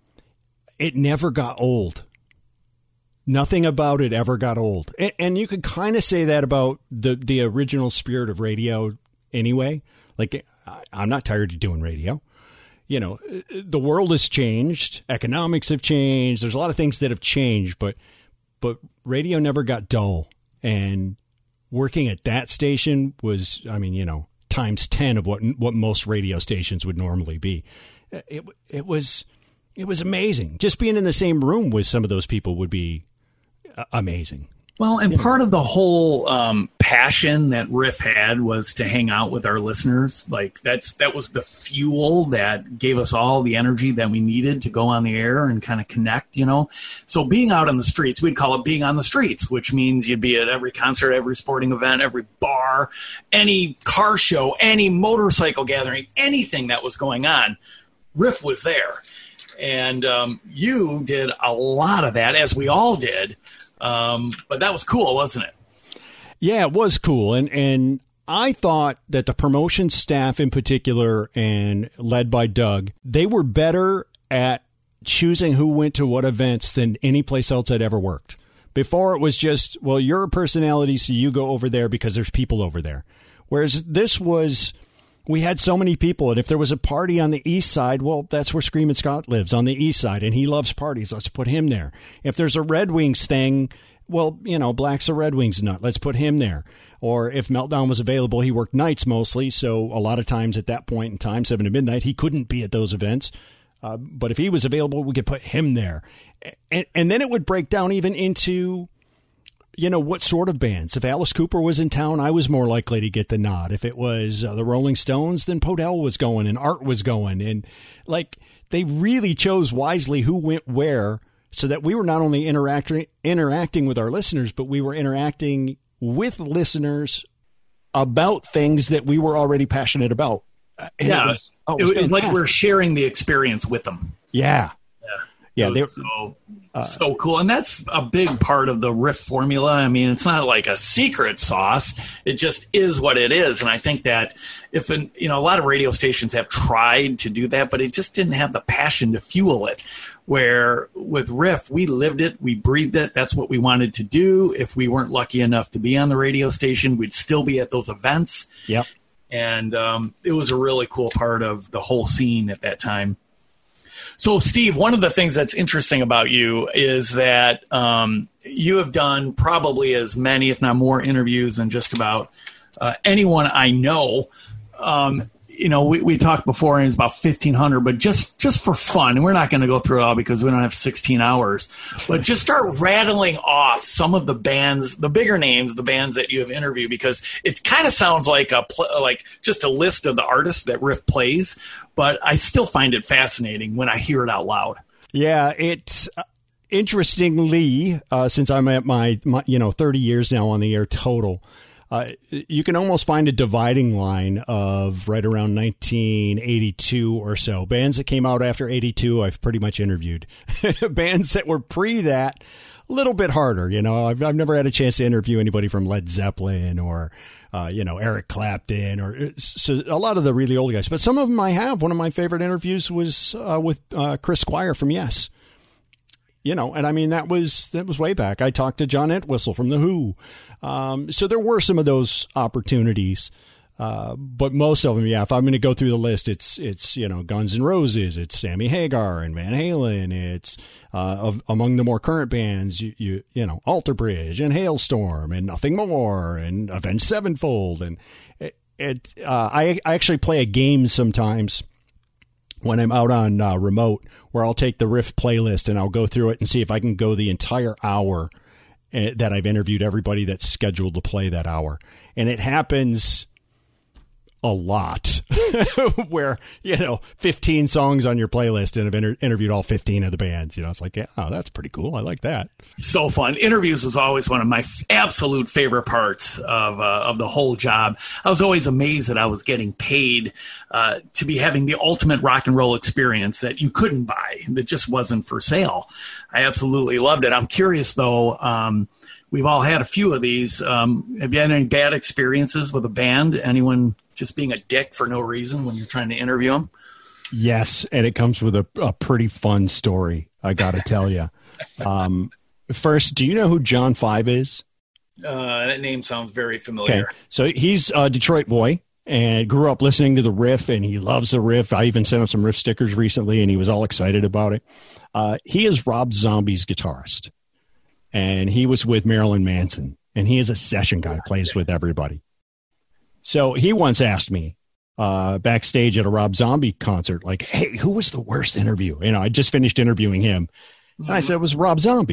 it never got old. Nothing about it ever got old. And, and you could kind of say that about the, the original spirit of radio anyway. Like, I'm not tired of doing radio. You know, the world has changed. Economics have changed. There's a lot of things that have changed, but, but radio never got dull. And working at that station was, I mean, you know, times ten of what what most radio stations would normally be. It it was it was amazing. Just being in the same room with some of those people would be amazing. Well, and part of the whole um, passion that Riff had was to hang out with our listeners. Like that's that was the fuel that gave us all the energy that we needed to go on the air and kind of connect, you know. So being out on the streets, we'd call it being on the streets, which means you'd be at every concert, every sporting event, every bar, any car show, any motorcycle gathering, anything that was going on. Riff was there. And um, you did a lot of that, as we all did. Um, but that was cool, wasn't it? Yeah, it was cool. And, and I thought that the promotion staff in particular, and led by Doug, they were better at choosing who went to what events than any place else I'd ever worked. Before it was just, well, you're a personality, so you go over there because there's people over there. Whereas this was, we had so many people, and if there was a party on the east side, well, that's where Screamin' Scott lives, on the east side, and he loves parties. Let's put him there. If there's a Red Wings thing, well, you know, Black's a Red Wings nut. Let's put him there. Or if Meltdown was available, he worked nights mostly, so a lot of times at that point in time, seven to midnight, he couldn't be at those events. Uh, but if he was available, we could put him there. And, and then it would break down even into, you know, what sort of bands. If Alice Cooper was in town, I was more likely to get the nod. If it was uh, the Rolling Stones, then Podell was going and Art was going. And, like, they really chose wisely who went where so that we were not only interacting interacting with our listeners, but we were interacting with listeners about things that we were already passionate about. And yeah, it was, oh, it it was was like we're sharing the experience with them. Yeah. Yeah, yeah, so uh, so cool, and that's a big part of the Riff formula. I mean, it's not like a secret sauce; it just is what it is. And I think that if an, you know, a lot of radio stations have tried to do that, but it just didn't have the passion to fuel it. Where with Riff, we lived it, we breathed it. That's what we wanted to do. If we weren't lucky enough to be on the radio station, we'd still be at those events. Yep, and um, it was a really cool part of the whole scene at that time. So, Steve, one of the things that's interesting about you is that um, you have done probably as many, if not more, interviews than just about uh, anyone I know. Um, you know, we, we talked before, and it's about fifteen hundred, but just, just for fun, and we're not going to go through it all because we don't have sixteen hours, but just start rattling off some of the bands, the bigger names, the bands that you have interviewed, because it kind of sounds like a pl- like just a list of the artists that Riff plays, but I still find it fascinating when I hear it out loud. Yeah, it's uh, interestingly, uh, since I'm at my, my, you know, thirty years now on the air total, uh, you can almost find a dividing line of right around nineteen eighty-two or so. Bands that came out after eighty-two, I've pretty much interviewed. Bands that were pre that, a little bit harder. You know, I've, I've never had a chance to interview anybody from Led Zeppelin or Uh, you know, Eric Clapton, or so a lot of the really old guys. But some of them I have. One of my favorite interviews was uh, with uh, Chris Squire from Yes. You know, and I mean, that was that was way back. I talked to John Entwistle from The Who. Um, so there were some of those opportunities. Uh, but most of them, yeah, if I'm going to go through the list, it's, it's you know, Guns N' Roses, it's Sammy Hagar and Van Halen, it's uh, of, among the more current bands, you, you you know, Alter Bridge and Hailstorm and Nothing More and Avenged Sevenfold. And it, it uh, I, I actually play a game sometimes when I'm out on uh, remote where I'll take the Riff playlist and I'll go through it and see if I can go the entire hour uh, that I've interviewed everybody that's scheduled to play that hour. And it happens a lot where, you know, fifteen songs on your playlist and have inter- interviewed all fifteen of the bands. You know, it's like, yeah, oh, that's pretty cool. I like that. So fun. Interviews was always one of my f- absolute favorite parts of uh, of the whole job. I was always amazed that I was getting paid uh, to be having the ultimate rock and roll experience that you couldn't buy, that just wasn't for sale. I absolutely loved it. I'm curious, though, um, we've all had a few of these. Um, have you had any bad experiences with a band? Anyone just being a dick for no reason when you're trying to interview them? Yes, and it comes with a, a pretty fun story, I got to tell you. Um, first, do you know who John Five is? Uh, that name sounds very familiar. Okay. So he's a Detroit boy and grew up listening to the Riff, and he loves the Riff. I even sent him some Riff stickers recently, and he was all excited about it. Uh, he is Rob Zombie's guitarist, and he was with Marilyn Manson, and he is a session guy, plays with everybody. So he once asked me uh, backstage at a Rob Zombie concert, like, hey, who was the worst interview? You know, I just finished interviewing him. And I said, it was Rob Zombie.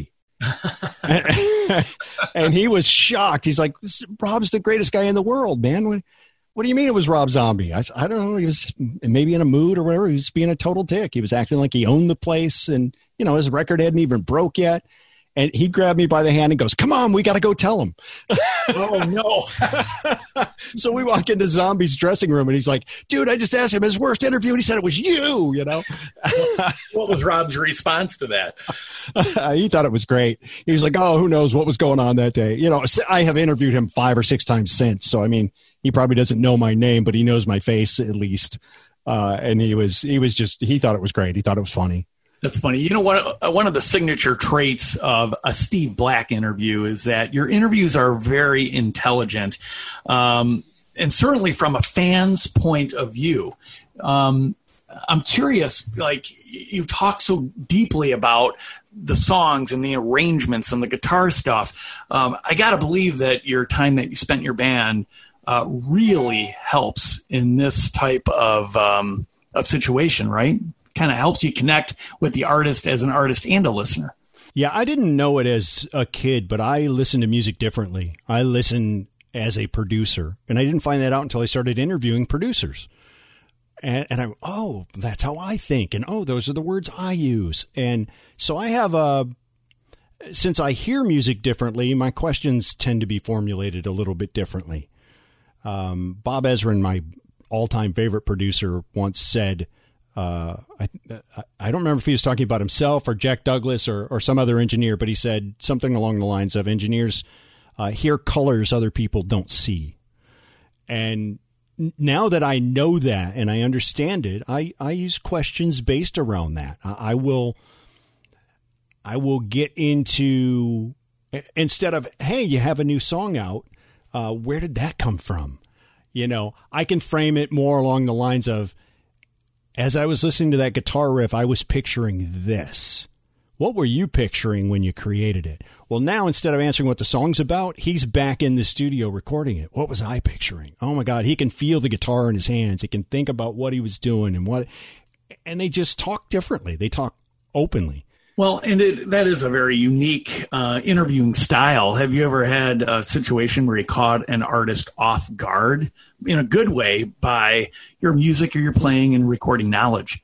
and, and he was shocked. He's like, Rob's the greatest guy in the world, man. What, what do you mean it was Rob Zombie? I, I don't know. He was maybe in a mood or whatever. He was being a total dick. He was acting like he owned the place, and, you know, his record hadn't even broke yet. And he grabbed me by the hand and goes, come on, we got to go tell him. Oh, no. So we walk into Zombie's dressing room, and he's like, dude, I just asked him his worst interview, and he said it was you, you know. What was Rob's response to that? He thought it was great. He was like, oh, who knows what was going on that day. You know, I have interviewed him five or six times since. So, I mean, he probably doesn't know my name, but he knows my face at least. Uh, and he was, he was just, he thought it was great. He thought it was funny. That's funny. You know, one, one of the signature traits of a Steve Black interview is that your interviews are very intelligent, um, and certainly from a fan's point of view. Um, I'm curious, like, you talk so deeply about the songs and the arrangements and the guitar stuff. Um, I got to believe that your time that you spent in your band uh, really helps in this type of um, of situation, right? Kind of helps you connect with the artist as an artist and a listener. Yeah, I didn't know it as a kid, but I listen to music differently. I listen as a producer, and I didn't find that out until I started interviewing producers. And, and I, oh, that's how I think. And, oh, those are the words I use. And so I have a, since I hear music differently, my questions tend to be formulated a little bit differently. Um, Bob Ezrin, my all-time favorite producer, once said, Uh, I I don't remember if he was talking about himself or Jack Douglas or, or some other engineer, but he said something along the lines of engineers uh, hear colors other people don't see. And now that I know that and I understand it, I, I use questions based around that. I, I will I will get into, instead of, hey, you have a new song out, uh, where did that come from? You know, I can frame it more along the lines of, as I was listening to that guitar riff, I was picturing this. What were you picturing when you created it? Well, now instead of answering what the song's about, he's back in the studio recording it. What was I picturing? Oh, my God. He can feel the guitar in his hands. He can think about what he was doing and what. And they just talk differently. They talk openly. Well, and it, that is a very unique uh, interviewing style. Have you ever had a situation where you caught an artist off guard in a good way by your music or your playing and recording knowledge?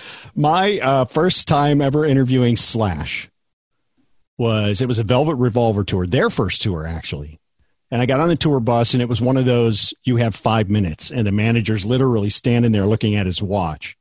My uh, first time ever interviewing Slash was, it was a Velvet Revolver tour, their first tour, actually. And I got on the tour bus, and it was one of those, you have five minutes, and the manager's literally standing there looking at his watch.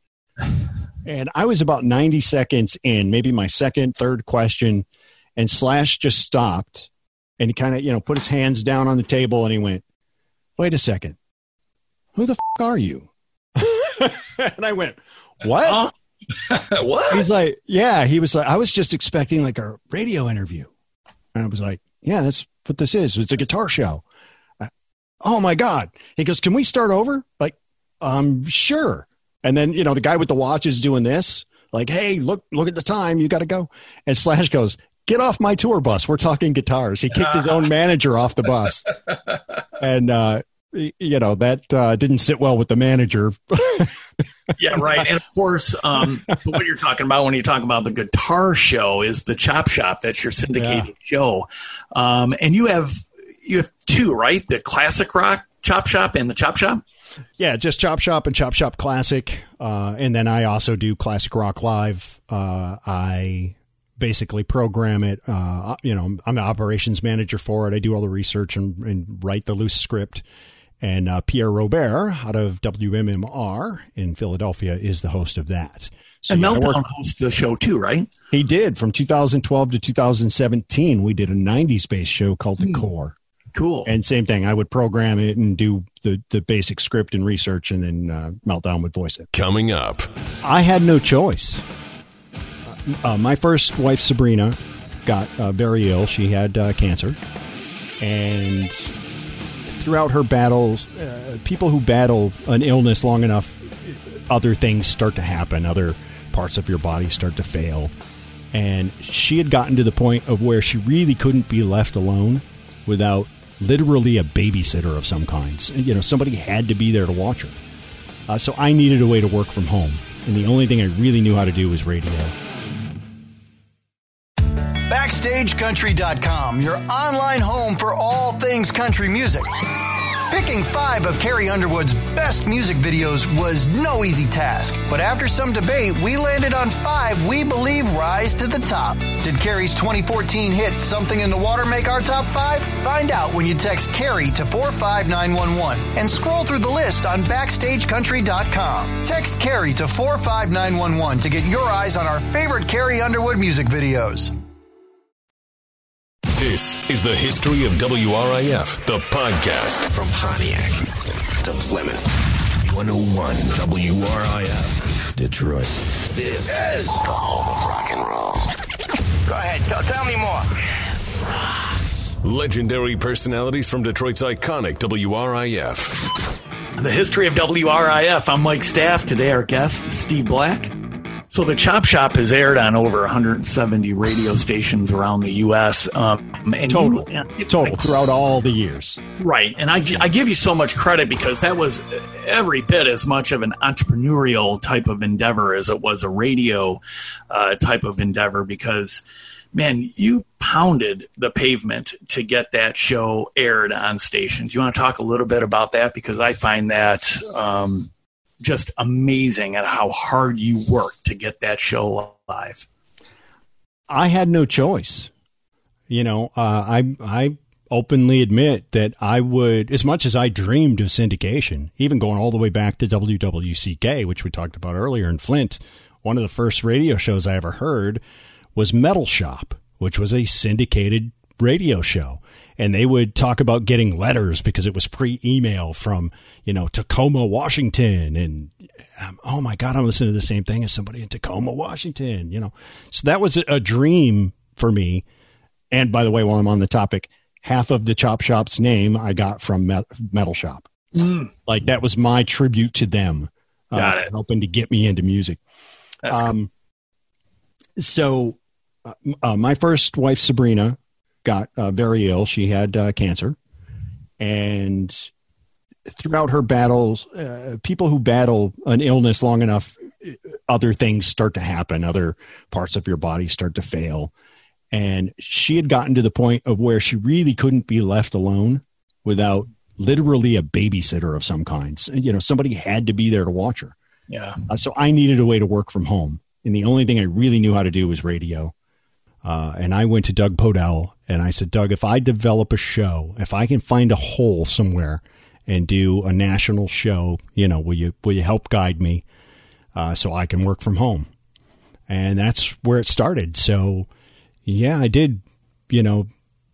And I was about ninety seconds in, maybe my second, third question, and Slash just stopped, and he kind of, you know, put his hands down on the table, and he went, wait a second, who the f*** are you? And I went, what? What? He's like, yeah, he was like, I was just expecting like a radio interview. And I was like, yeah, that's what this is. It's a guitar show. I, oh my God. He goes, can we start over? Like, um, sure. And then, you know, the guy with the watch is doing this, like, hey, look, look at the time. You got to go. And Slash goes, get off my tour bus. We're talking guitars. He kicked his own manager off the bus. And, uh, you know, that uh, didn't sit well with the manager. Yeah, right. And of course, um, what you're talking about when you talk about the guitar show is the Chop Shop. That's your syndicated yeah. show. Um, and you have, you have two, right? The classic rock Chop Shop and the Chop Shop? Yeah, just Chop Shop and Chop Shop Classic. Uh, and then I also do Classic Rock Live. Uh, I basically program it. Uh, you know, I'm an operations manager for it. I do all the research and, and write the loose script. And uh, Pierre Robert out of W M M R in Philadelphia is the host of that. So, and yeah, Meltdown hosts the show too, right? He did. From two thousand twelve to two thousand seventeen, we did a nineties-based show called The hmm. Core. Cool. And same thing. I would program it and do the, the basic script and research, and then uh, Meltdown would voice it. Coming up. I had no choice. Uh, my first wife, Sabrina, got uh, very ill. She had uh, cancer. And throughout her battles, uh, people who battle an illness long enough, other things start to happen. Other parts of your body start to fail. And she had gotten to the point of where she really couldn't be left alone without literally a babysitter of some kind. You know, somebody had to be there to watch her. Uh, so I needed a way to work from home. And the only thing I really knew how to do was radio. Backstage Country dot com, your online home for all things country music. Picking five of Carrie Underwood's best music videos was no easy task, but after some debate, we landed on five we believe rise to the top. Did Carrie's twenty fourteen hit Something in the Water make our top five? Find out when you text Carrie to four five nine one one and scroll through the list on Backstage Country dot com. Text Carrie to four five nine one one to get your eyes on our favorite Carrie Underwood music videos. This is the History of W R I F, the podcast. From Pontiac to Plymouth, one oh one W R I F, Detroit. This is the home of rock and roll. Go ahead, tell, tell me more. Legendary personalities from Detroit's iconic W R I F. The History of W R I F. I'm Mike Staff. Today our guest is Steve Black. So the Chop Shop has aired on over one hundred seventy radio stations around the U S Um, and total, you, total throughout all the years. Right, and I, I give you so much credit because that was every bit as much of an entrepreneurial type of endeavor as it was a radio uh, type of endeavor because, man, you pounded the pavement to get that show aired on stations. You want to talk a little bit about that? Because I find that um, just amazing at how hard you worked to get that show live. I had no choice. You know, uh, I I openly admit that I would, as much as I dreamed of syndication, even going all the way back to W W C K, which we talked about earlier in Flint, one of the first radio shows I ever heard was Metal Shop, which was a syndicated radio show. And they would talk about getting letters because it was pre-email from, you know, Tacoma, Washington. And, um, oh, my God, I'm listening to the same thing as somebody in Tacoma, Washington, you know. So that was a dream for me. And, by the way, while I'm on the topic, half of the Chop Shop's name I got from Metal Shop. Mm. Like, that was my tribute to them. Got uh, it. Helping to get me into music. That's um, cool. So uh, uh, my first wife, Sabrina, got uh, very ill. She had uh, cancer. And throughout her battles, uh, people who battle an illness long enough, other things start to happen. Other parts of your body start to fail. And she had gotten to the point of where she really couldn't be left alone without literally a babysitter of some kind. You know, somebody had to be there to watch her. Yeah. Uh, so I needed a way to work from home. And the only thing I really knew how to do was radio. Uh, and I went to Doug Podell and I said, Doug, if I develop a show, if I can find a hole somewhere and do a national show, you know, will you, will you help guide me uh, so I can work from home? And that's where it started. So, yeah, I did, you know,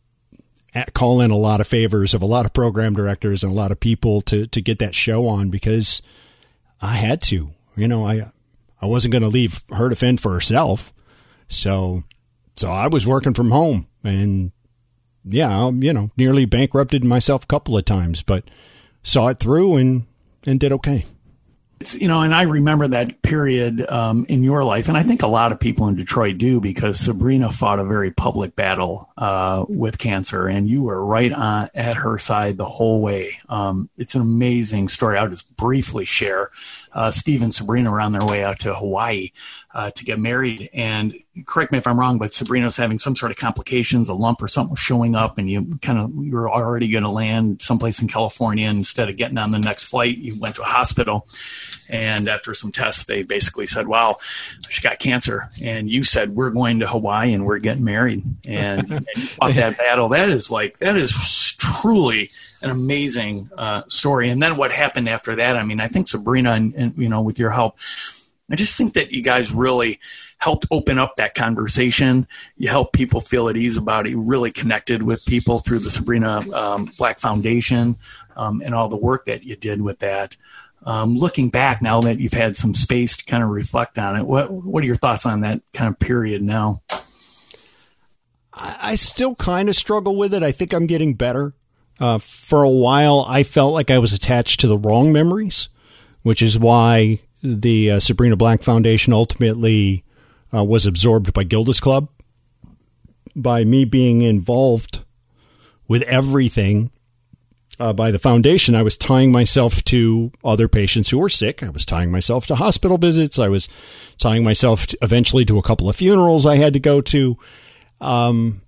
call in a lot of favors of a lot of program directors and a lot of people to, to get that show on because I had to. You know, I I wasn't going to leave her to fend for herself. So so I was working from home and, yeah, I, you know, nearly bankrupted myself a couple of times, but saw it through and, and did okay. It's, you know, and I remember that period um, in your life, and I think a lot of people in Detroit do, because Sabrina fought a very public battle uh, with cancer, and you were right on at her side the whole way. Um, it's an amazing story. I'll just briefly share. Uh, Steve and Sabrina were on their way out to Hawaii uh, to get married, and correct me if I'm wrong, but Sabrina's having some sort of complications, a lump or something was showing up, and you kind of you were already going to land someplace in California, and instead of getting on the next flight, you went to a hospital. And after some tests, they basically said, wow, she got cancer. And you said, we're going to Hawaii and we're getting married. And, and you fought that battle. That is like, that is truly an amazing uh, story. And then what happened after that? I mean, I think Sabrina, and, and you know, with your help, I just think that you guys really helped open up that conversation. You helped people feel at ease about it. You really connected with people through the Sabrina um, Black Foundation um, and all the work that you did with that. Um, looking back now that you've had some space to kind of reflect on it, what what are your thoughts on that kind of period now? I, I still kind of struggle with it. I think I'm getting better. Uh, for a while, I felt like I was attached to the wrong memories, which is why the uh, Sabrina Black Foundation ultimately uh, was absorbed by Gilda's Club. By me being involved with everything uh, by the foundation, I was tying myself to other patients who were sick. I was tying myself to hospital visits. I was tying myself to, eventually to a couple of funerals I had to go to. Um,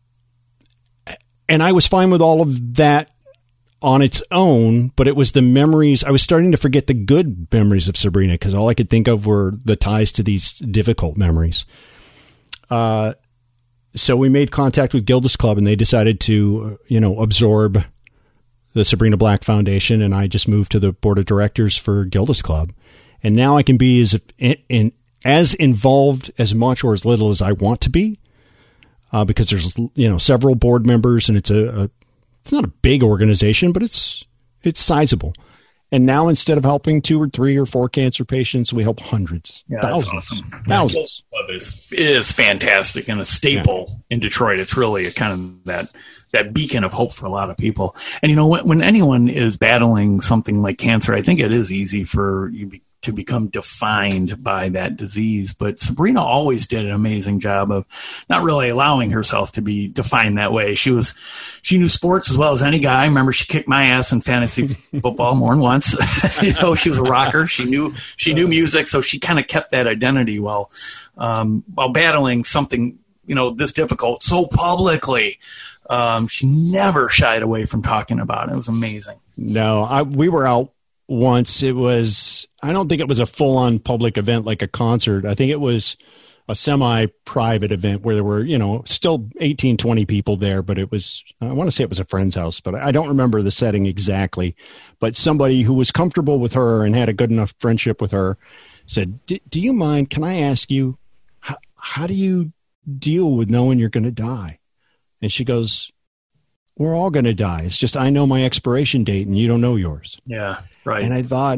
and I was fine with all of that on its own, but it was the memories. I was starting to forget the good memories of Sabrina because all I could think of were the ties to these difficult memories. Uh, so we made contact with Gilda's Club, and they decided to, you know, absorb the Sabrina Black Foundation, and I just moved to the board of directors for Gilda's Club. And now I can be as in, in as involved as much or as little as I want to be, uh, because there's, you know, several board members, and it's a, a it's not a big organization, but it's it's sizable. And now instead of helping two or three or four cancer patients, we help hundreds, yeah, thousands, that's awesome. thousands. Club is, is fantastic and a staple yeah. in Detroit. It's really a kind of that that beacon of hope for a lot of people. And, you know, when, when anyone is battling something like cancer, I think it is easy for you be, to become defined by that disease. But Sabrina always did an amazing job of not really allowing herself to be defined that way. She was, she knew sports as well as any guy. I remember she kicked my ass in fantasy football more than once. You know, she was a rocker. She knew, she knew music. So she kind of kept that identity while, um, while battling something, you know, this difficult so publicly. Um, she never shied away from talking about it. It was amazing. No, I, we were out once. It was, I don't think it was a full-on public event like a concert. I think it was a semi-private event where there were, you know, still eighteen, twenty people there, but it was, I want to say it was a friend's house, but I don't remember the setting exactly. But somebody who was comfortable with her and had a good enough friendship with her said, do you mind, can I ask you, how, how do you deal with knowing you're going to die? And she goes, we're all going to die. It's just I know my expiration date and you don't know yours. Yeah, right. And I thought,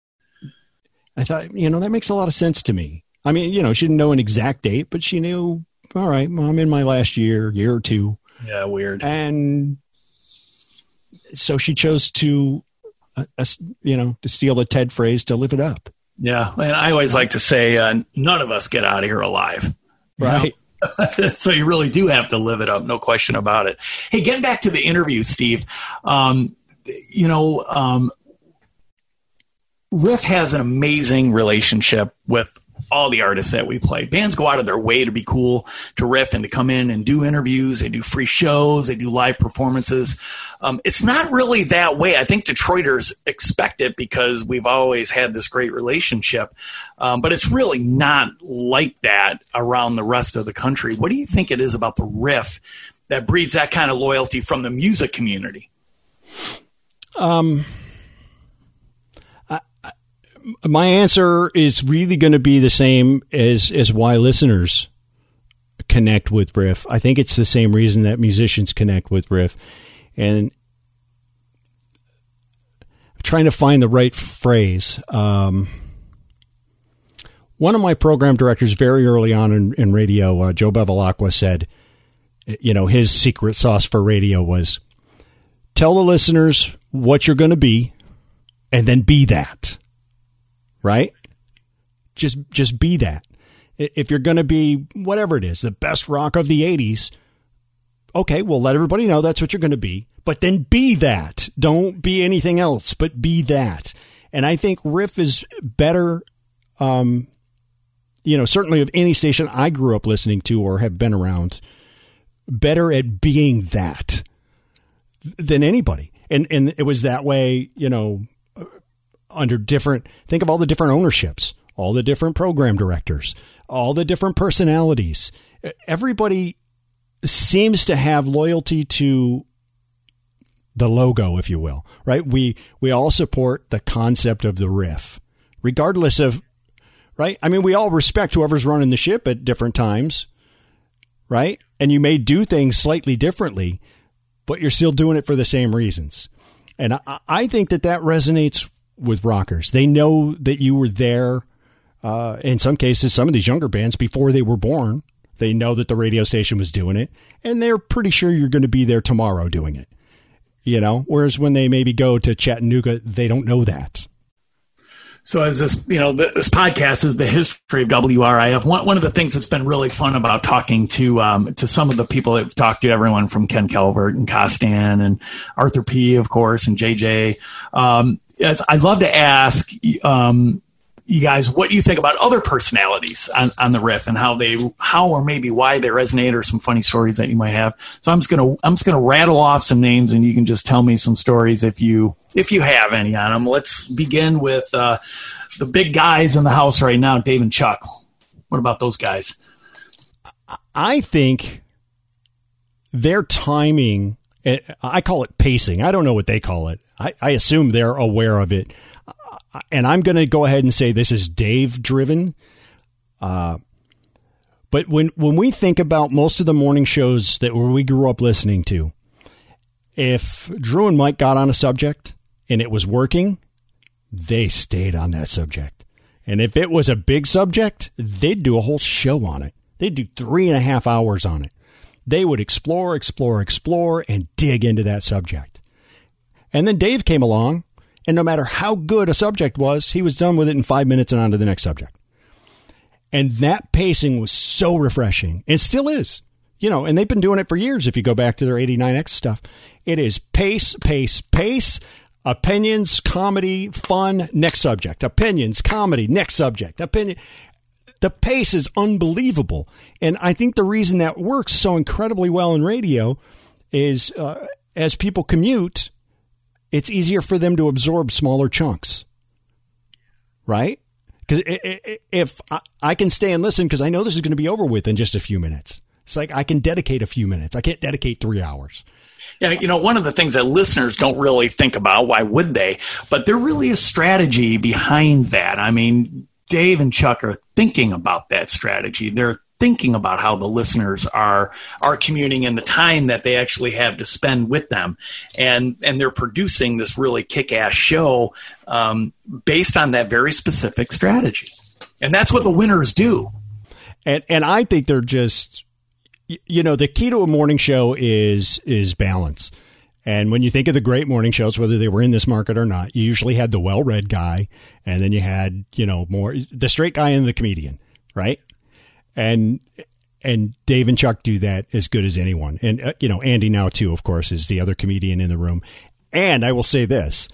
I thought, you know, that makes a lot of sense to me. I mean, you know, she didn't know an exact date, but she knew, all right, I'm in my last year, year or two. Yeah, weird. And so she chose to, uh, uh, you know, to steal the Ted phrase, to live it up. Yeah. And I always like to say, uh, none of us get out of here alive. Right. Know? So you really do have to live it up. No question about it. Hey, getting back to the interview, Steve, um, you know, um, Riff has an amazing relationship with all the artists that we play. Bands go out of their way to be cool to Riff and to come in and do interviews. They do free shows. They do live performances. Um, it's not really that way. I think Detroiters expect it because we've always had this great relationship. Um, but it's really not like that around the rest of the country. What do you think it is about the Riff that breeds that kind of loyalty from the music community? Um, My answer is really going to be the same as, as why listeners connect with Riff. I think it's the same reason that musicians connect with Riff. And I'm trying to find the right phrase. Um, one of my program directors very early on in, in radio, uh, Joe Bevilacqua, said, you know, his secret sauce for radio was tell the listeners what you're going to be and then be that. Right? Just just be that. If you're going to be whatever it is, the best rock of the eighties, okay, well, let everybody know that's what you're going to be. But then be that. Don't be anything else, but be that. And I think Riff is better, um, you know, certainly of any station I grew up listening to or have been around, better at being that than anybody. And and it was that way, you know, under different, think of all the different ownerships, all the different program directors, all the different personalities. Everybody seems to have loyalty to the logo, if you will, right? We, we all support the concept of the Riff, regardless of, right? I mean, we all respect whoever's running the ship at different times, right? And you may do things slightly differently, but you're still doing it for the same reasons. And I, I think that that resonates with rockers. They know that you were there. Uh, in some cases, some of these younger bands, before they were born, they know that the radio station was doing it, and they're pretty sure you're going to be there tomorrow doing it. You know, whereas when they maybe go to Chattanooga, they don't know that. So as this, you know, this podcast is the history of W R I F. One, one of the things that's been really fun about talking to um, to some of the people that we've talked to, everyone from Ken Calvert and Costan and Arthur P., of course, and J J. Um, as I love to ask, um, you guys what you think about other personalities on, on the riff and how they how or maybe why they resonate, or some funny stories that you might have. So I'm just gonna I'm just gonna rattle off some names, and you can just tell me some stories if you if you have any on them. Let's begin with uh, the big guys in the house right now, Dave and Chuck. What about those guys? I think their timing, I call it pacing. I don't know what they call it. I, I assume they're aware of it. And I'm going to go ahead and say this is Dave driven. Uh, but when, when we think about most of the morning shows that we grew up listening to, if Drew and Mike got on a subject and it was working, they stayed on that subject. And if it was a big subject, they'd do a whole show on it. They'd do three and a half hours on it. They would explore, explore, explore, and dig into that subject. And then Dave came along, and no matter how good a subject was, he was done with it in five minutes and on to the next subject. And that pacing was so refreshing. It still is. You know, and they've been doing it for years if you go back to their eighty-nine X stuff. It is pace, pace, pace, opinions, comedy, fun, next subject. Opinions, comedy, next subject. Opinion. The pace is unbelievable. And I think the reason that works so incredibly well in radio is uh, as people commute, it's easier for them to absorb smaller chunks, right? Because if I can stay and listen, because I know this is going to be over with in just a few minutes. It's like I can dedicate a few minutes. I can't dedicate three hours. Yeah, you know, one of the things that listeners don't really think about, why would they? But there really is strategy behind that. I mean, Dave and Chuck are thinking about that strategy. They're thinking about how the listeners are are commuting and the time that they actually have to spend with them, and and they're producing this really kick-ass show um, based on that very specific strategy, and that's what the winners do. And and I think they're just, you know, the key to a morning show is is balance. And when you think of the great morning shows, whether they were in this market or not, you usually had the well-read guy, and then you had, you know, more the straight guy and the comedian, right? And and Dave and Chuck do that as good as anyone. And, uh, you know, Andy now, too, of course, is the other comedian in the room. And I will say this.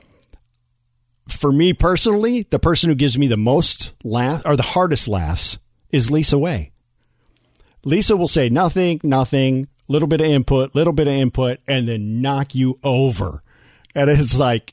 For me personally, the person who gives me the most laugh or the hardest laughs is Lisa Way. Lisa will say nothing, nothing, little bit of input, little bit of input, and then knock you over. And it's like,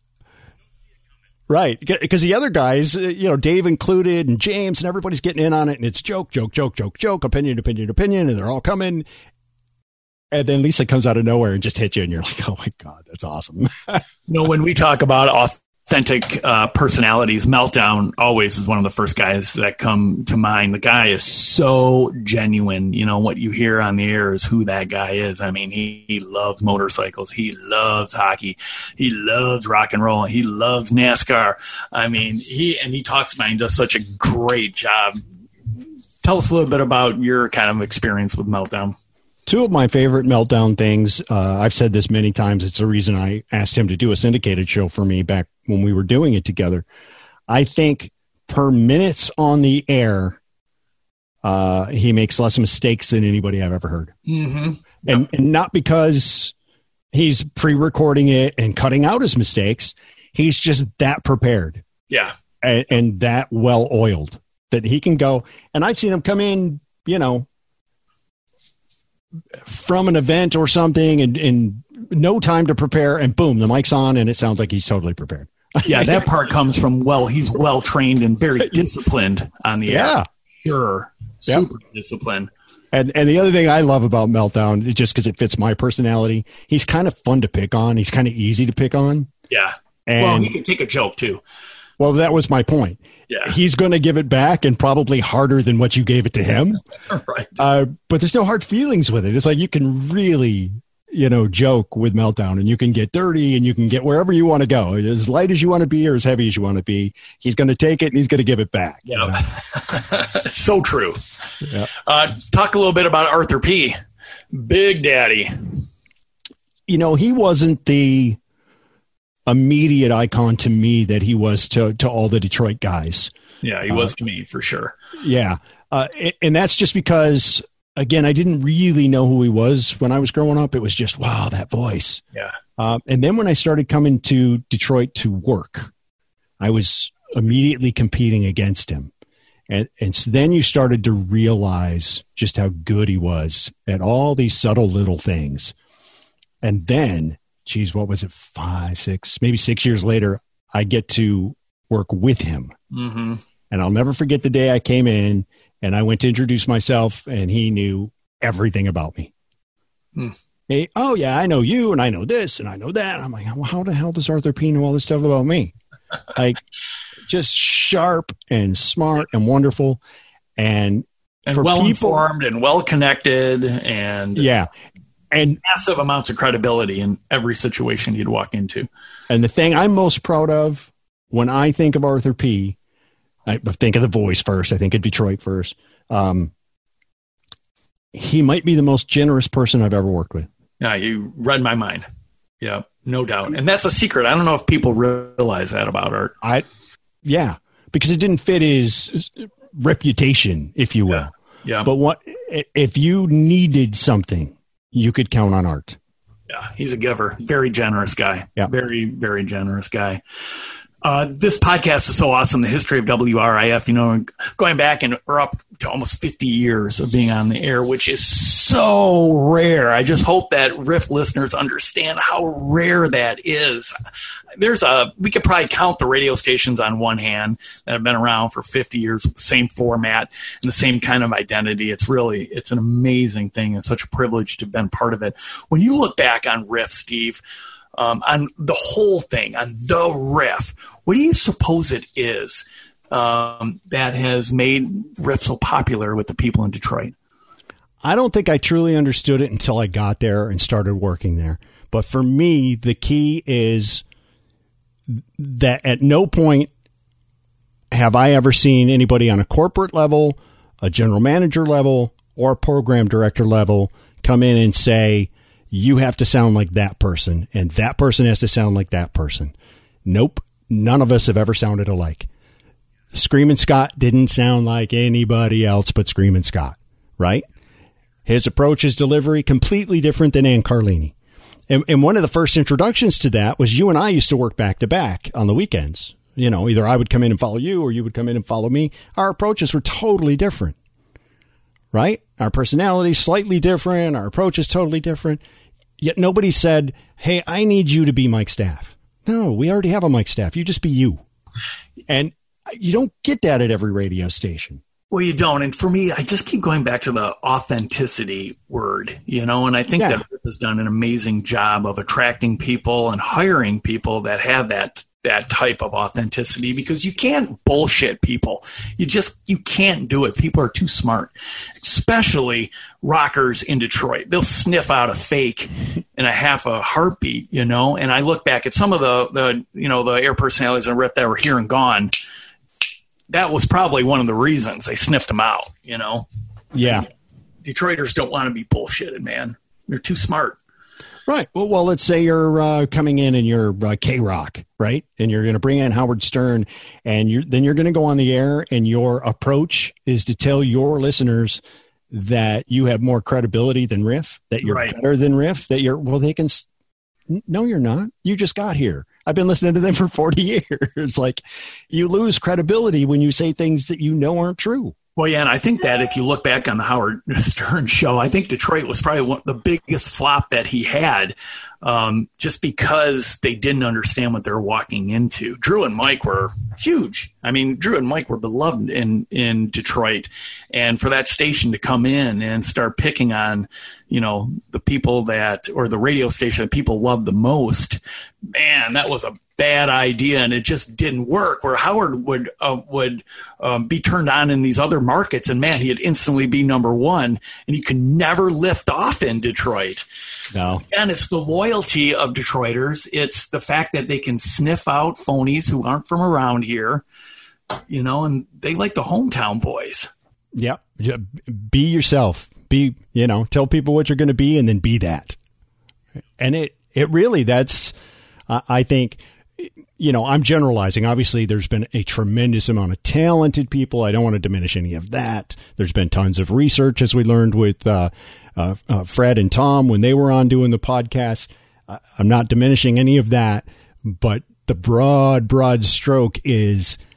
right, because the other guys, you know, Dave included and James and everybody's getting in on it, and it's joke, joke, joke, joke, joke, opinion, opinion, opinion, and they're all coming. And then Lisa comes out of nowhere and just hits you, and you're like, oh, my God, that's awesome. You know, when we talk about authentic uh, personalities, Meltdown always is one of the first guys that come to mind. The guy is so genuine. You know, what you hear on the air is who that guy is. I mean, he, he loves motorcycles. He loves hockey. He loves rock and roll. He loves NASCAR. I mean, he and he talks about it and does such a great job. Tell us a little bit about your kind of experience with Meltdown. Two of my favorite Meltdown things, uh, I've said this many times, it's the reason I asked him to do a syndicated show for me back when we were doing it together. I think per minutes on the air, uh, he makes less mistakes than anybody I've ever heard. Mm-hmm. And, and not because he's pre-recording it and cutting out his mistakes. He's just that prepared. Yeah. And, and that well-oiled that he can go. And I've seen him come in, you know, from an event or something and, and no time to prepare, and boom, the mic's on and it sounds like he's totally prepared. Yeah, that part comes from, well, he's well trained and very disciplined on the yeah. air. Sure. Yep. Super disciplined. And and the other thing I love about Meltdown, just because it fits my personality, he's kind of fun to pick on. He's kind of easy to pick on. Yeah. And, well, he can take a joke too. Well, that was my point. Yeah. He's going to give it back, and probably harder than what you gave it to him. Right. Uh, but there's no hard feelings with it. It's like you can really, you know, joke with Meltdown, and you can get dirty, and you can get wherever you want to go, as light as you want to be or as heavy as you want to be. He's going to take it, and he's going to give it back. Yeah. You know? So true. Yeah. Uh, talk a little bit about Arthur P. Big Daddy. You know, he wasn't the immediate icon to me that he was to to all the Detroit guys. Yeah, he was uh, to me for sure. Yeah. Uh, and that's just because, again, I didn't really know who he was when I was growing up. It was just, wow, that voice. Yeah. Uh, and then when I started coming to Detroit to work, I was immediately competing against him. And, and so then you started to realize just how good he was at all these subtle little things. And then, geez, what was it? Five, six, maybe six years later, I get to work with him. Mm-hmm. And I'll never forget the day I came in and I went to introduce myself and he knew everything about me. Mm. Hey, oh yeah, I know you and I know this and I know that. And I'm like, well, how the hell does Arthur P know all this stuff about me? Like, just sharp and smart and wonderful. And, and for well people, informed and well connected and yeah. And massive amounts of credibility in every situation you'd walk into. And the thing I'm most proud of when I think of Arthur P., I think of The Voice first. I think of Detroit first. Um, he might be the most generous person I've ever worked with. Yeah, you read my mind. Yeah, no doubt. And that's a secret. I don't know if people realize that about Art. I, yeah, because it didn't fit his reputation, if you will. Yeah. yeah. But what if you needed something, you could count on Art. Yeah, he's a giver. Very generous guy. Yeah. Very, very generous guy. Uh, this podcast is so awesome. The history of W R I F, you know, going back and we're up to almost fifty years of being on the air, which is so rare. I just hope that Riff listeners understand how rare that is. There's a, we could probably count the radio stations on one hand that have been around for fifty years with the same format and the same kind of identity. It's really, it's an amazing thing and such a privilege to have been part of it. When you look back on Riff, Steve, Um, on the whole thing, on the riff, what do you suppose it is um, that has made Riff so popular with the people in Detroit? I don't think I truly understood it until I got there and started working there. But for me, the key is that at no point have I ever seen anybody on a corporate level, a general manager level, or a program director level come in and say, you have to sound like that person, and that person has to sound like that person. Nope. None of us have ever sounded alike. Screamin' Scott didn't sound like anybody else but Screamin' Scott, right? His approach, his delivery, completely different than Ann Carlini. And, and one of the first introductions to that was you and I used to work back to back on the weekends. You know, either I would come in and follow you or you would come in and follow me. Our approaches were totally different, right? Our personalities slightly different. Our approach is totally different. Yet nobody said, hey, I need you to be Mike Staff. No, we already have a Mike Staff. You just be you. And you don't get that at every radio station. Well, you don't. And for me, I just keep going back to the authenticity word, you know, and I think Yeah. that Riff has done an amazing job of attracting people and hiring people that have that that type of authenticity, because you can't bullshit people. You just, you can't do it. People are too smart, especially rockers in Detroit. They'll sniff out a fake in a half a heartbeat, you know? And I look back at some of the, the you know, the air personalities in Riff that were here and gone. That was probably one of the reasons they sniffed them out, you know? Yeah. Detroiters don't want to be bullshitted, man. They're too smart. Right. Well, well, let's say you're uh, coming in and you're uh, K-Rock, right? And you're going to bring in Howard Stern, and you're, then you're going to go on the air, and your approach is to tell your listeners that you have more credibility than Riff, that you're Right. better than Riff, that you're, well, they can, s- no, you're not. You just got here. I've been listening to them for forty years. Like, you lose credibility when you say things that you know aren't true. Well, yeah, and I think that if you look back on the Howard Stern show, I think Detroit was probably one, the biggest flop that he had, um, just because they didn't understand what they were walking into. Drew and Mike were huge. I mean, Drew and Mike were beloved in, in Detroit. And for that station to come in and start picking on, you know, the people that, or the radio station that people love the most, man, that was a bad idea, and it just didn't work. Where Howard would uh, would um, be turned on in these other markets, and man, he'd instantly be number one, and he could never lift off in Detroit. No. And it's the loyalty of Detroiters. It's the fact that they can sniff out phonies who aren't from around here, you know, and they like the hometown boys. Yep. Be yourself. Be, you know, tell people what you're going to be, and then be that. And it, it really, that's, uh, I think, you know, I'm generalizing. Obviously, there's been a tremendous amount of talented people. I don't want to diminish any of that. There's been tons of research, as we learned with uh, uh, uh, Fred and Tom when they were on doing the podcast. Uh, I'm not diminishing any of that, but the broad, broad stroke is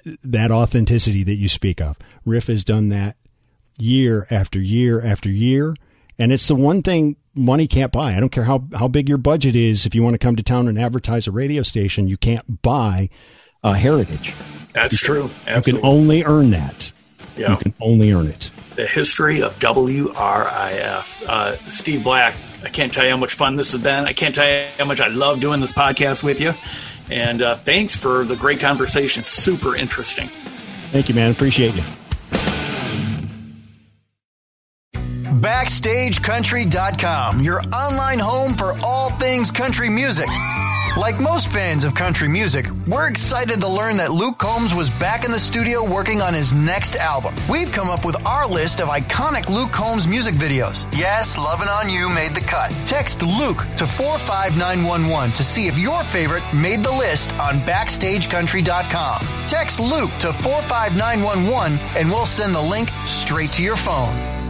that authenticity that you speak of. Riff has done that year after year after year, and it's the one thing money can't buy. I don't care how, how big your budget is. If you want to come to town and advertise a radio station, you can't buy uh, heritage. That's you true. Can, Absolutely. you can only earn that. Yeah. You can only earn it. The history of W R I F. Uh, Steve Black, I can't tell you how much fun this has been. I can't tell you how much I love doing this podcast with you. And uh, thanks for the great conversation. Super interesting. Thank you, man. Appreciate you. Backstage Country dot com, your online home for all things country music. Like most fans of country music, we're excited to learn that Luke Combs was back in the studio working on his next album. We've come up with our list of iconic Luke Combs music videos. Yes, Lovin' On You made the cut. Text Luke to four five nine one one to see if your favorite made the list on Backstage Country dot com. Text Luke to four five nine one one and we'll send the link straight to your phone.